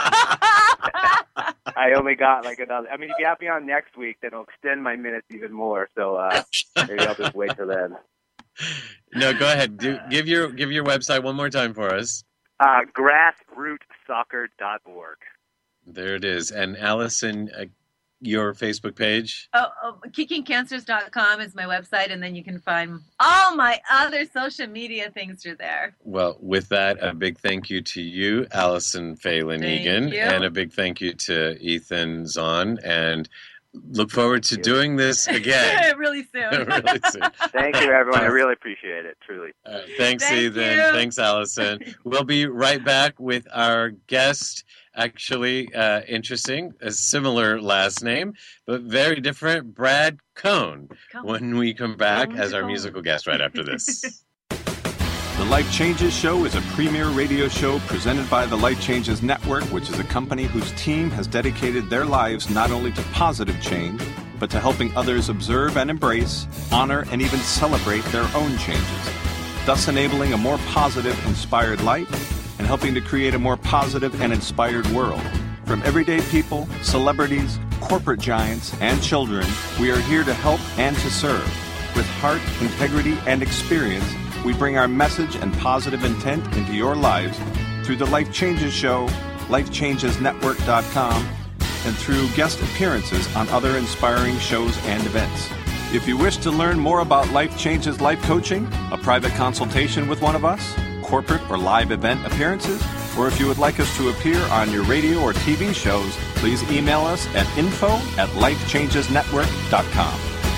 I only got like another. I mean, if you have me on next week, then it'll extend my minutes even more. So maybe I'll just wait till then. No, go ahead. Give your website one more time for us. Grassrootsoccer.org. There it is. And Allison, your Facebook page? KickingCancers.com is my website, and then you can find all my other social media things are there. Well, with that, a big thank you to you, Allison Phelan Egan, and a big thank you to Ethan Zohn, and look forward to doing this again. really soon. Really soon. Thank you, everyone. I really appreciate it, truly. Thanks, Thank Ethan. you. Thanks, Allison. We'll be right back with our guest. Actually, interesting, a similar last name, but very different, Brad Cohn, when we come back as our musical guest right after this. The Life Changes Show is a premier radio show presented by the Life Changes Network, which is a company whose team has dedicated their lives not only to positive change, but to helping others observe and embrace, honor, and even celebrate their own changes, thus enabling a more positive, inspired life and helping to create a more positive and inspired world. From everyday people, celebrities, corporate giants, and children, we are here to help and to serve. With heart, integrity, and experience, we bring our message and positive intent into your lives through the Life Changes Show, LifeChangesNetwork.com, and through guest appearances on other inspiring shows and events. If you wish to learn more about Life Changes Life Coaching, a private consultation with one of us, corporate or live event appearances, or if you would like us to appear on your radio or TV shows, please email us at info@lifechangesnetwork.com.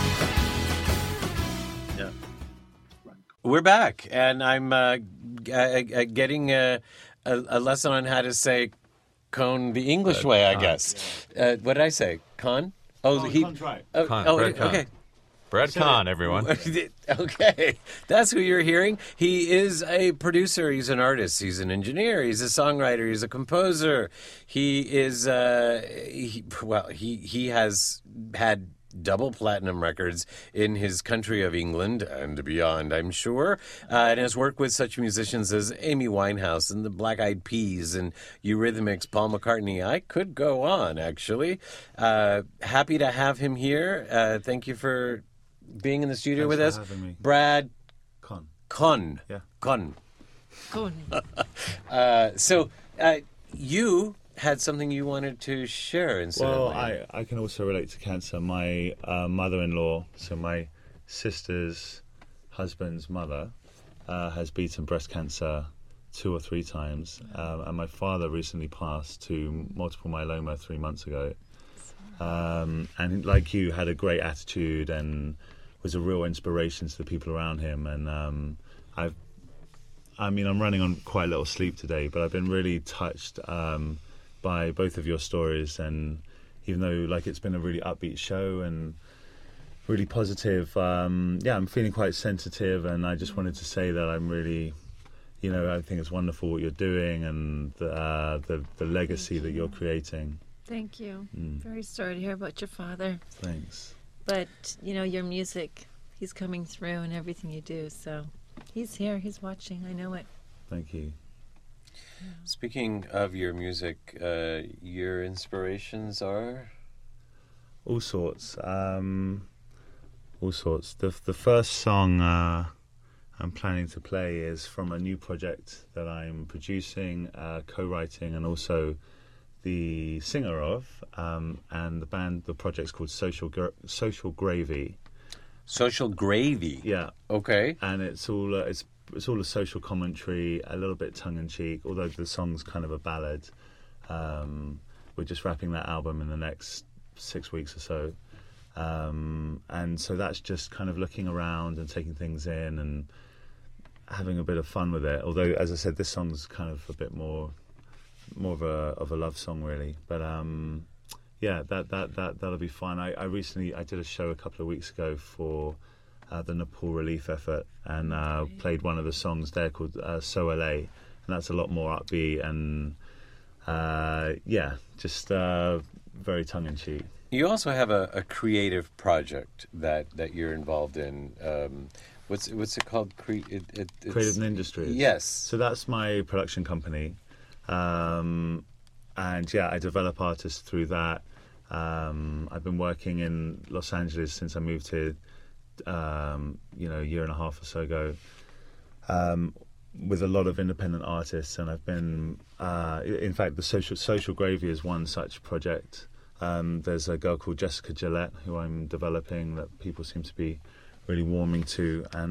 Yeah. We're back, and I'm getting a lesson on how to say Cohn the English way, I guess. What did I say? Cohn? Cohn's right. Okay. Brad Kahn, everyone. Okay, that's who you're hearing. He is a producer. He's an artist. He's an engineer. He's a songwriter. He's a composer. He is. He has had double platinum records in his country of England and beyond, I'm sure, and has worked with such musicians as Amy Winehouse and the Black Eyed Peas and Eurythmics, Paul McCartney. I could go on, actually. Happy to have him here. Thank you for being in the studio with us. Having me. Brad Con. Yeah. Con. So you had something you wanted to share incidentally. Well, I can also relate to cancer. My mother-in-law, so my sister's husband's mother, has beaten breast cancer 2 or 3 times, and my father recently passed to multiple myeloma 3 months ago. And like you, had a great attitude and was a real inspiration to the people around him. And I'm running on quite a little sleep today, but I've been really touched by both of your stories. And even though it's been a really upbeat show and really positive, I'm feeling quite sensitive. And I just wanted to say that I'm really, I think it's wonderful what you're doing and the legacy that you're creating. Thank you. Very sorry to hear about your father. Thanks. But, your music, he's coming through in everything you do. So he's here. He's watching. I know it. Thank you. Speaking of your music, your inspirations are? All sorts. All sorts. The first song I'm planning to play is from a new project that I'm producing, co-writing, and also the singer of, and the project's called Social Gravy. Social Gravy? Yeah. Okay. And it's all a social commentary, a little bit tongue-in-cheek, although the song's kind of a ballad. We're just wrapping that album in the next 6 weeks or so. And so that's just kind of looking around and taking things in and having a bit of fun with it. Although, as I said, this song's kind of a bit more of a love song, really. But that'll be fun. I did a show a couple of weeks ago for the Nepal relief effort, and played one of the songs there called So LA, and that's a lot more upbeat and just very tongue-in-cheek. You also have a creative project that you're involved in. What's it called? Creative Industries. Yes. So that's my production company, and I develop artists through that. I've been working in Los Angeles since I moved here, a year and a half or so ago, with a lot of independent artists, and I've been, in fact, the Social Gravy is one such project. There's a girl called Jessica Gillette who I'm developing that people seem to be really warming to, and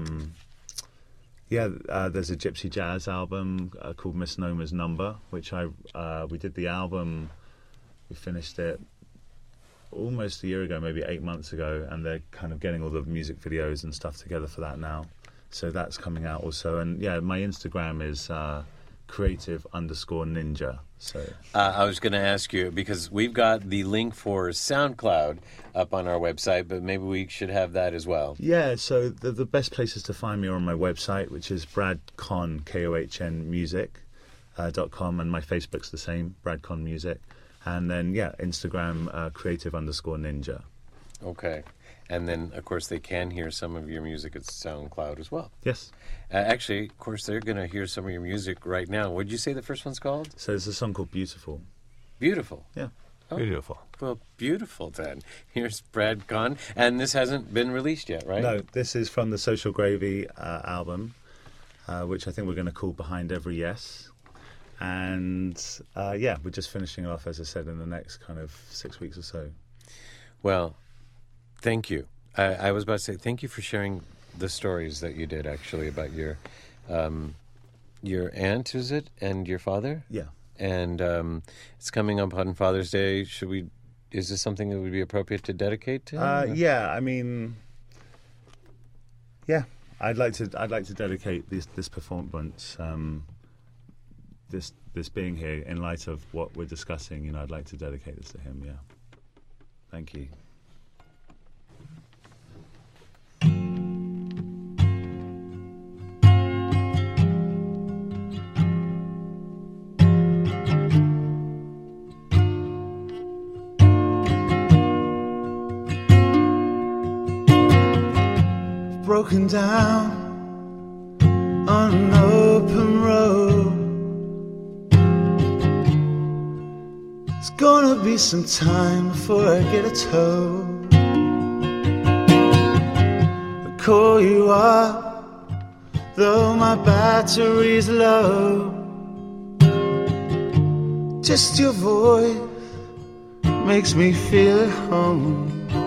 there's a gypsy jazz album called Misnomer's Number, which we did the album, we finished it almost a year ago, maybe 8 months ago, and they're kind of getting all the music videos and stuff together for that now. So that's coming out also. And my Instagram is creative_ninja. So I was going to ask you, because we've got the link for SoundCloud up on our website, but maybe we should have that as well. Yeah, so the best places to find me are on my website, which is bradcon, KOHN music.com, and my Facebook's the same, Brad Con Music. And then, Instagram, creative_ninja. Okay. And then, of course, they can hear some of your music at SoundCloud as well. Yes. Actually, of course, they're going to hear some of your music right now. What did you say the first one's called? So there's a song called Beautiful. Beautiful? Yeah. Oh, beautiful. Well, beautiful then. Here's Brad Kahn. And this hasn't been released yet, right? No, this is from the Social Gravy album, which I think we're going to call Behind Every Yes. And, we're just finishing it off, as I said, in the next kind of 6 weeks or so. Well, thank you. I was about to say thank you for sharing the stories that you did, actually, about your aunt, is it, and your father? Yeah. And it's coming up on Father's Day. Is this something that would be appropriate to dedicate to him? I'd like to dedicate this performance, this being here in light of what we're discussing. I'd like to dedicate this to him. Yeah. Thank you. broken down on an open road. It's gonna be some time before I get a tow. I'll call you up, though my battery's low. Just your voice makes me feel at home.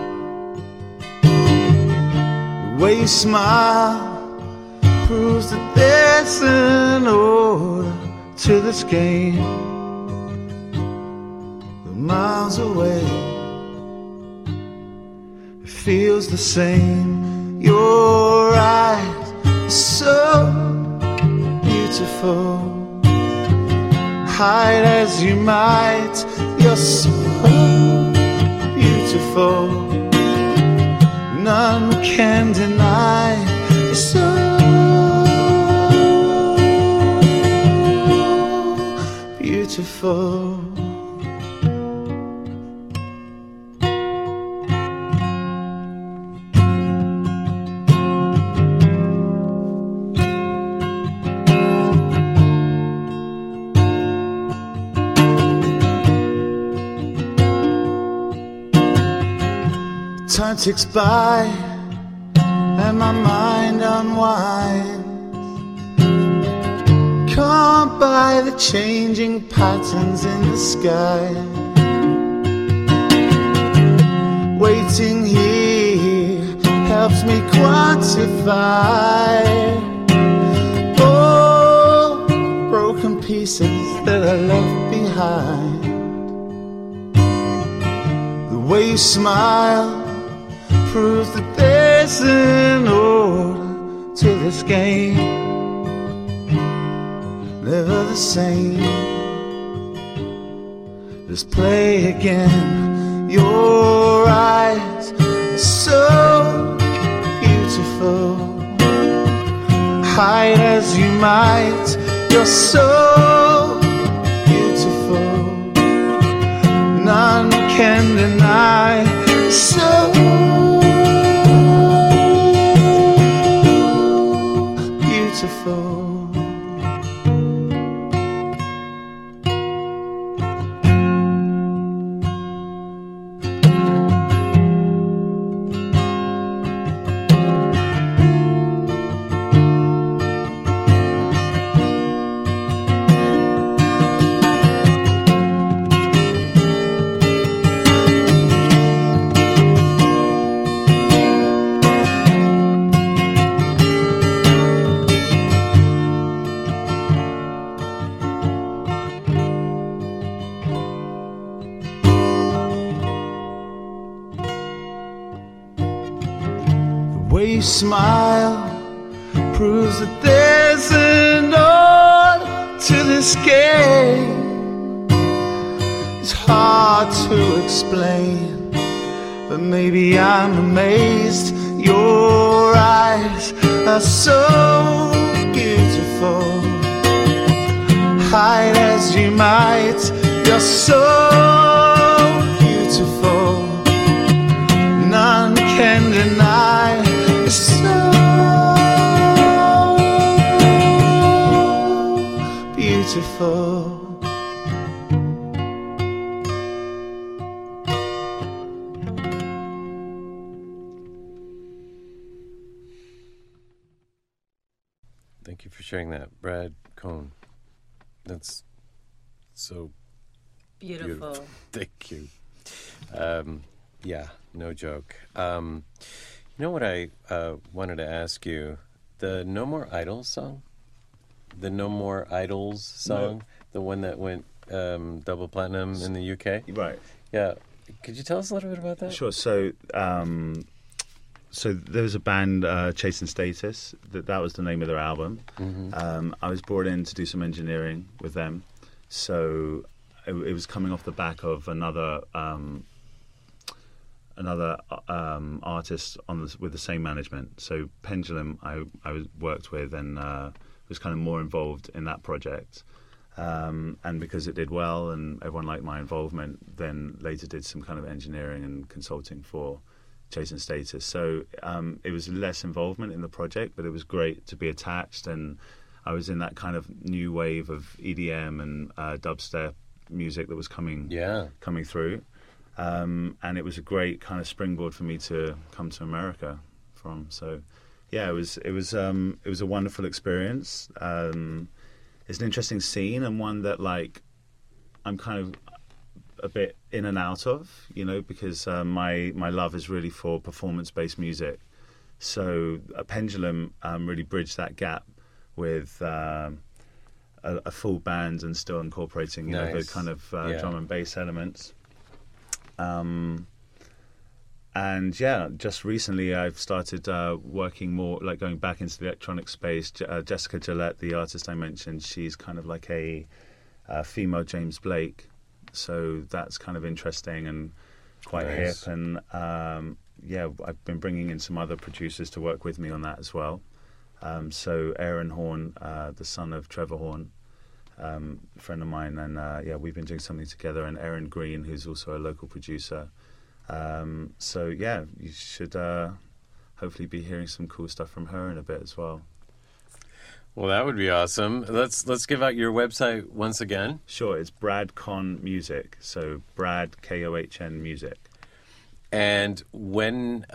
The way you smile proves that there's an order to this game. Though miles away, it feels the same. Your eyes are so beautiful. Hide as you might, you're so beautiful. None can deny you're so beautiful. Time ticks by and my mind unwinds. Can't buy the changing patterns in the sky. Waiting here helps me quantify all broken pieces that I left behind. The way you smile proves that there's an order to this game. Never the same. Let's play again. Your eyes are so beautiful. Hide as you might, you're so beautiful. None can deny so beautiful. Smile proves that there's an order to this game. It's hard to explain, but maybe I'm amazed. Your eyes are so beautiful. Hide as you might, you're so beautiful. None can deny so beautiful. Thank you for sharing that, Brad Cohn. That's so beautiful. Thank you. Yeah, no joke. You know what I wanted to ask you? The No More Idols song? The No More Idols song? No. The one that went double platinum in the UK? Right. Yeah. Could you tell us a little bit about that? Sure. So there was a band, Chasing Status. That was the name of their album. Mm-hmm. I was brought in to do some engineering with them. So it was coming off the back of another artist with the same management. So Pendulum, I worked with and was kind of more involved in that project. And because it did well and everyone liked my involvement, then later did some kind of engineering and consulting for Chasing Status. So it was less involvement in the project, but it was great to be attached, and I was in that kind of new wave of EDM and dubstep music that was coming through. And it was a great kind of springboard for me to come to America from. So, yeah, it was a wonderful experience. It's an interesting scene, and one that like I'm kind of a bit in and out of, because my love is really for performance-based music. So Pendulum really bridged that gap with a full band and still incorporating the kind of drum and bass elements. And yeah, just recently I've started working more, like going back into the electronic space. Jessica Gillette, the artist I mentioned, she's kind of like a female James Blake. So that's kind of interesting and quite hip. And I've been bringing in some other producers to work with me on that as well. So Aaron Horn, the son of Trevor Horn, a friend of mine, and we've been doing something together. And Erin Green, who's also a local producer. So yeah, you should hopefully be hearing some cool stuff from her in a bit as well. Well, that would be awesome. Let's give out your website once again. Sure, it's Brad Kohn Music. So Brad Kohn Music. And when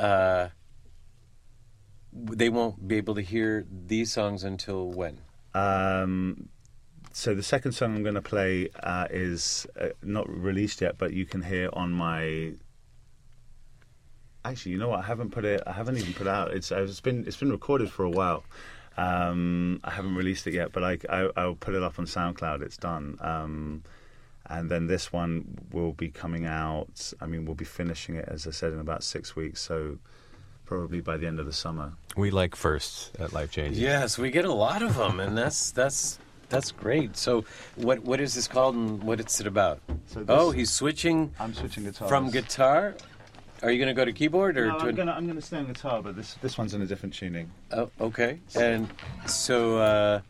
they won't be able to hear these songs until when? So the second song I'm going to play is not released yet, but you can hear on my. Actually, you know what? I haven't even put it out. It's been recorded for a while. I haven't released it yet, but I'll put it up on SoundCloud. It's done. And then this one will be coming out. I mean, we'll be finishing it, as I said, in about 6 weeks. So probably by the end of the summer. We like firsts at Life Changes. Yes, we get a lot of them, and that's great. So what is this called, and what is it about? So he's switching. I'm switching guitars. From guitar. Are you going to go to keyboard or? No, I'm going to stay on guitar, but this one's in a different tuning. Oh, okay. And so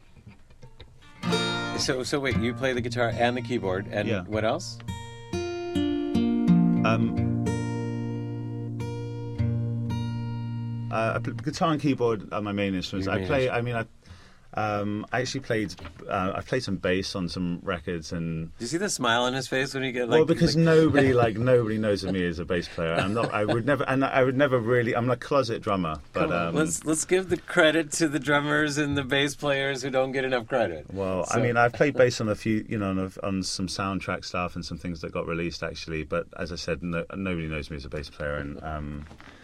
wait, you play the guitar and the keyboard, and what else? Guitar and keyboard are my main instruments. I actually played. I played some bass on some records, and do you see the smile on his face when he get because nobody knows of me as a bass player. I would never really. I'm a closet drummer, but let's give the credit to the drummers and the bass players who don't get enough credit. Well, so. I mean, I've played bass on a few, on some soundtrack stuff and some things that got released actually. But as I said, nobody knows me as a bass player, and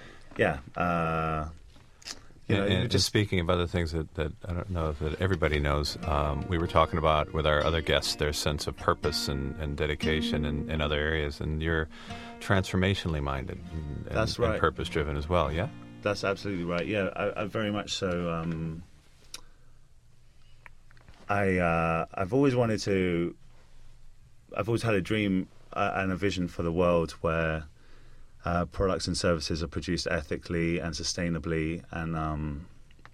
just speaking of other things that I don't know that everybody knows, we were talking about with our other guests their sense of purpose and dedication in other areas, and you're transformationally minded That's right. and purpose-driven as well, yeah? That's absolutely right, yeah, I very much so. I've always had a dream and a vision for the world where products and services are produced ethically and sustainably, and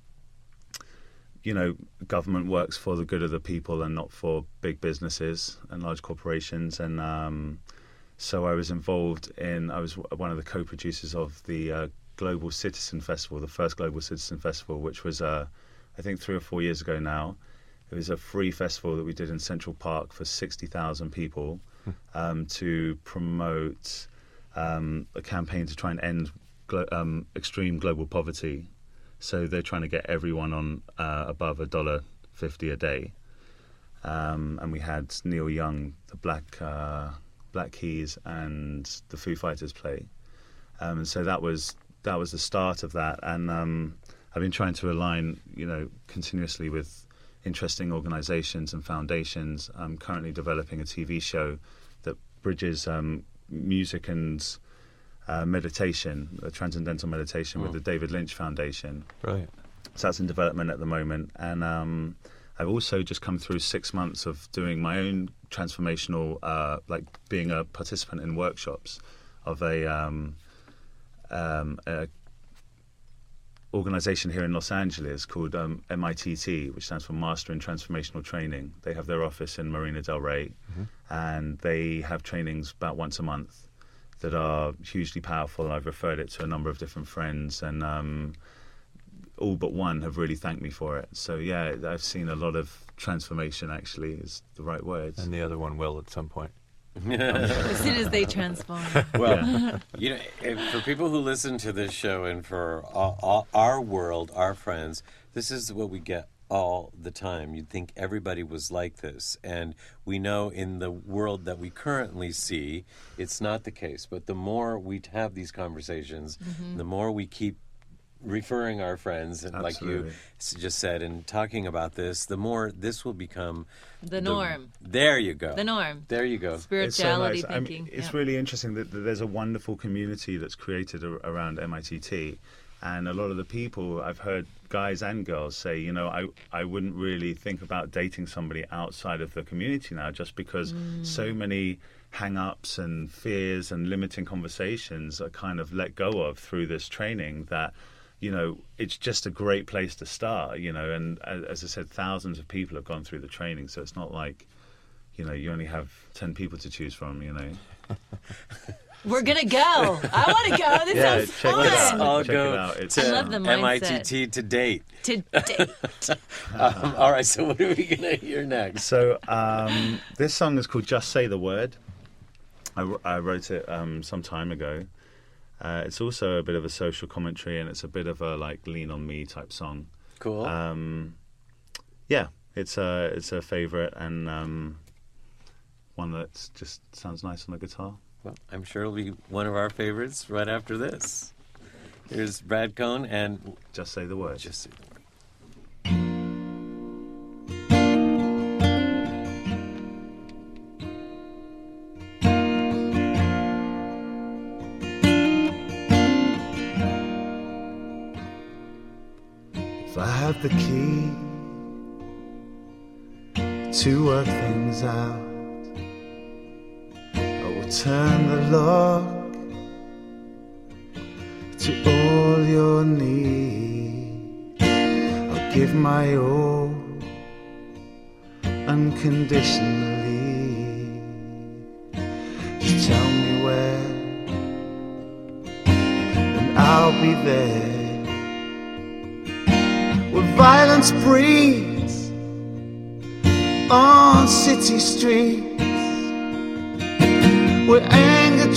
government works for the good of the people and not for big businesses and large corporations. And so I was involved I was one of the co-producers of the Global Citizen Festival, the first Global Citizen Festival, which was I think 3 or 4 years ago now. It was a free festival that we did in Central Park for 60,000 people to promote a campaign to try and end extreme global poverty. So they're trying to get everyone on above $1.50 a day. And we had Neil Young, the Black Keys, and the Foo Fighters play. And so that was the start of that. And I've been trying to align, continuously with interesting organizations and foundations. I'm currently developing a TV show that bridges music and meditation, transcendental meditation, with the David Lynch Foundation. Brilliant. So that's in development at the moment. And I've also just come through 6 months of doing my own transformational, like being a participant in workshops of a organization here in Los Angeles called MITT, which stands for Master in Transformational Training. They have their office in Marina del Rey, and they have trainings about once a month that are hugely powerful. And I've referred it to a number of different friends, and all but one have really thanked me for it. So yeah, I've seen a lot of transformation, actually, is the right words. And the other one will at some point. As soon as they transform. Well, you know, for people who listen to this show and for our world, our friends, this is what we get all the time. You'd think everybody was like this. And we know in the world that we currently see, it's not the case. But the more we have these conversations, the more we keep referring our friends, and like you just said, and talking about this, the more this will become the norm. There you go. The norm. There you go. Spirituality it's so nice. thinking. It's really interesting that there's a wonderful community that's created around MITT, and a lot of the people, I've heard guys and girls say, you know, I wouldn't really think about dating somebody outside of the community now, just because so many hang-ups and fears and limiting conversations are kind of let go of through this training, that, you know, it's just a great place to start, you know. And as I said, thousands of people have gone through the training, so it's not like, you know, you only have 10 people to choose from, you know. We're going to go. I want to go. This sounds fun. Let's all Check go it out. It's, to I love the mindset. MITT to date. To date. All right, so what are we going to hear next? So this song is called Just Say the Word. I wrote it some time ago. It's also a bit of a social commentary, and it's a bit of a like lean on me type song. Cool. Yeah, it's a favorite, and one that just sounds nice on the guitar. Well, I'm sure it'll be one of our favorites right after this. Here's Brad Cohn and Just Say the Word. Just Say the Word. If I had the key to work things out, I will turn the lock to all your needs. I'll give my all unconditionally. Just tell me where, and I'll be there. Where violence breeds on city streets, where anger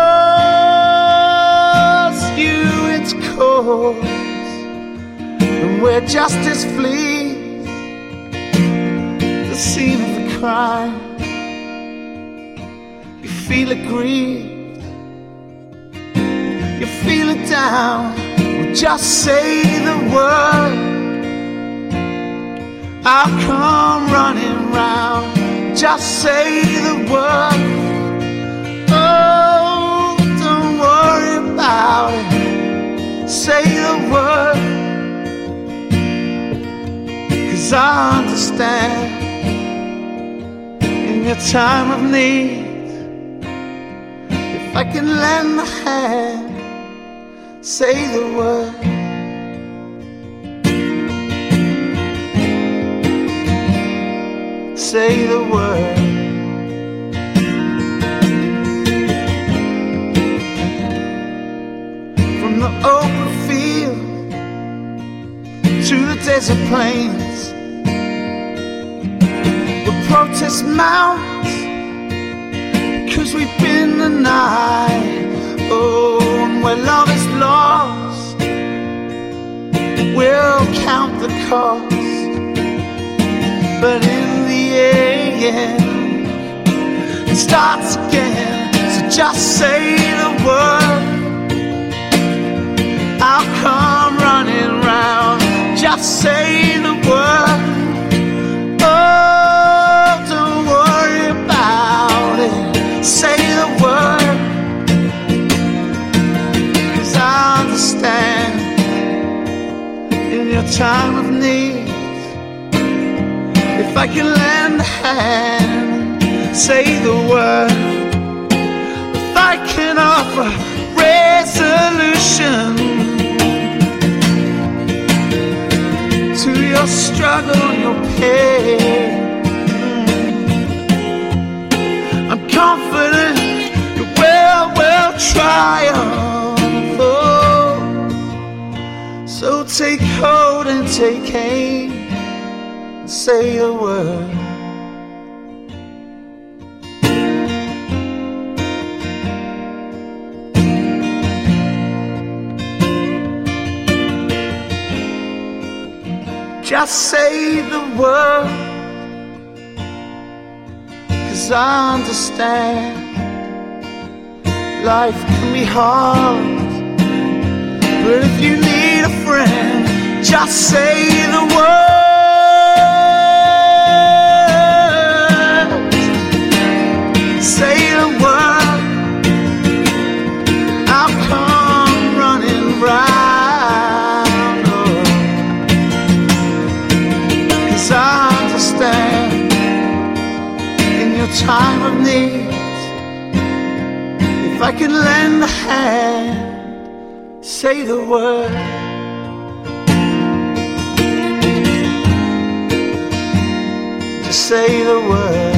draws you its course, and where justice flees the scene of the crime. You feel aggrieved, you feel it down. Well, just say the word, I'll come running round. Just say the word. Oh, don't worry about it. Say the word, 'cause I understand in your time of need. If I can lend a hand, say the word. Say the word. From the open field to the desert plains, where protest mounts because we've been denied. Oh, and where love is lost, we'll count the cost. But in the end, it starts again. So just say the word, I'll come running round. Just say the word. Oh, don't worry about it. Say the word, 'cause I understand in your time of need. If I can lend a hand, say the word. If I can offer resolution to your struggle and your pain, I'm confident you're well So take hold and take aim and say the word. Just say the word, 'cause I understand life can be hard. But if you need a friend, just say the word. Say the word, I'll come running round. Oh, 'cause I understand in your time of need. If I can lend a hand, say the word. Just say the word.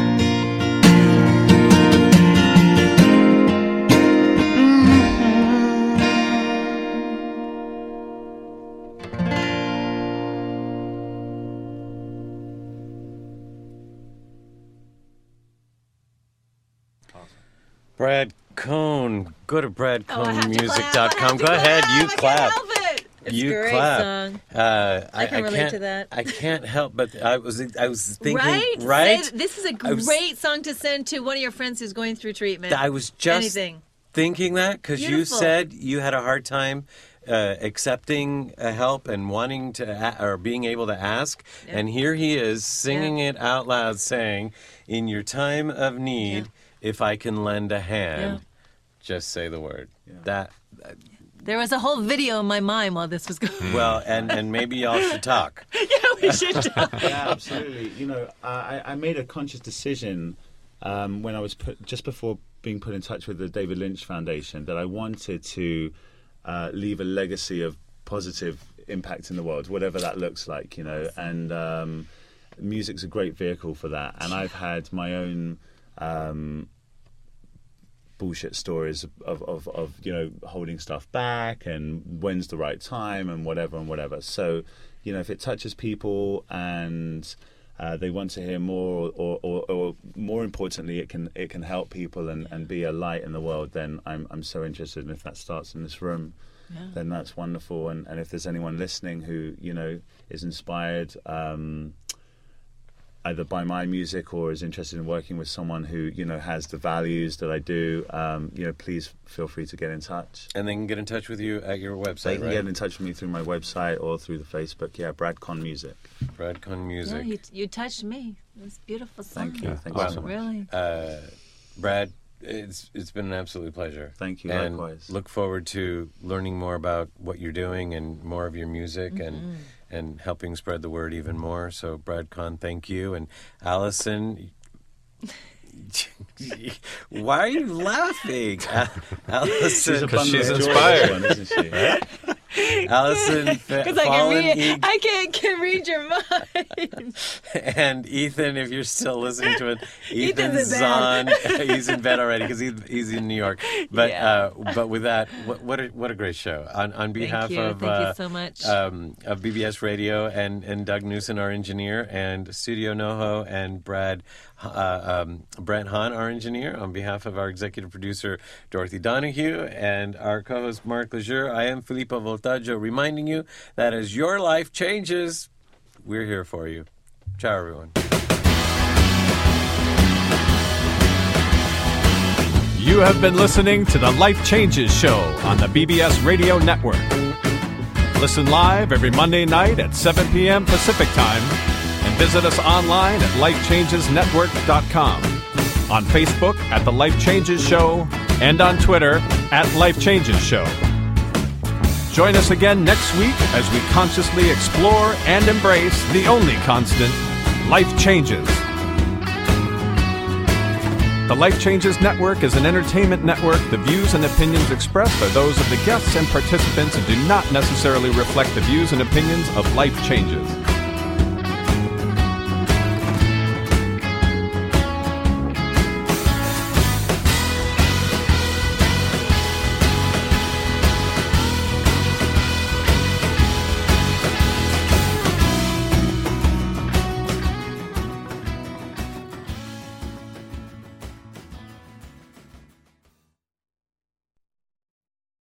Brad Cohn. Go to bradcohnmusic.com. Go ahead, you clap. It's you a great clap. song. I can relate to that. I can't help but I was thinking, right? right? This is a great song to send to one of your friends who's going through treatment. I was just thinking that because you said you had a hard time accepting help and wanting to or being able to ask, and here he is singing it out loud, saying, "In your time of need, if I can lend a hand." Just say the word. That there was a whole video in my mind while this was going. Well, and maybe y'all should talk. We should talk. Yeah, absolutely. You know, I made a conscious decision when I was just before being put in touch with the David Lynch Foundation that I wanted to leave a legacy of positive impact in the world, whatever that looks like. You know, and music's a great vehicle for that. And I've had my own bullshit stories of you know, holding stuff back and when's the right time and whatever. So, you know, if it touches people and they want to hear more, or more importantly, it can help people and be a light in the world, then I'm so interested. And if that starts in this room, then that's wonderful. And if there's anyone listening who, you know, is inspired either by my music or is interested in working with someone who, you know, has the values that I do, you know, please feel free to get in touch. And they can get in touch with you at your website, They can get in touch with me through my website or through the Facebook. Yeah, Brad Con Music. Brad Con Music. Yeah, you touched me. It was a beautiful song. Thank you. Thank you so much. Really. Brad, it's been an absolute pleasure. Thank you. And likewise. Look forward to learning more about what you're doing and more of your music and helping spread the word even more. So, Brad Con, thank you. And Allison, why are you laughing? Allison, because she's inspired. One, isn't she? Allison, because I can read your mind. And Ethan, if you're still listening to it, Ethan's in on. He's in bed already because he's in New York. But but with that, what a great show. On behalf of thank you so much. Of BBS Radio and Doug Newson, our engineer, and Studio NoHo, and Brent Hahn, our engineer, on behalf of our executive producer Dorothy Donahue and our co-host Mark Lejeune, I am Filippo Voltaggio, reminding you that as your life changes, we're here for you. Ciao, everyone. You have been listening to the Life Changes Show on the BBS Radio Network. Listen live every Monday night at 7 p.m. Pacific Time and visit us online at lifechangesnetwork.com, on Facebook at The Life Changes Show, and on Twitter at Life Changes Show. Join us again next week as we consciously explore and embrace the only constant, life changes. The Life Changes Network is an entertainment network. The views and opinions expressed are those of the guests and participants and do not necessarily reflect the views and opinions of Life Changes.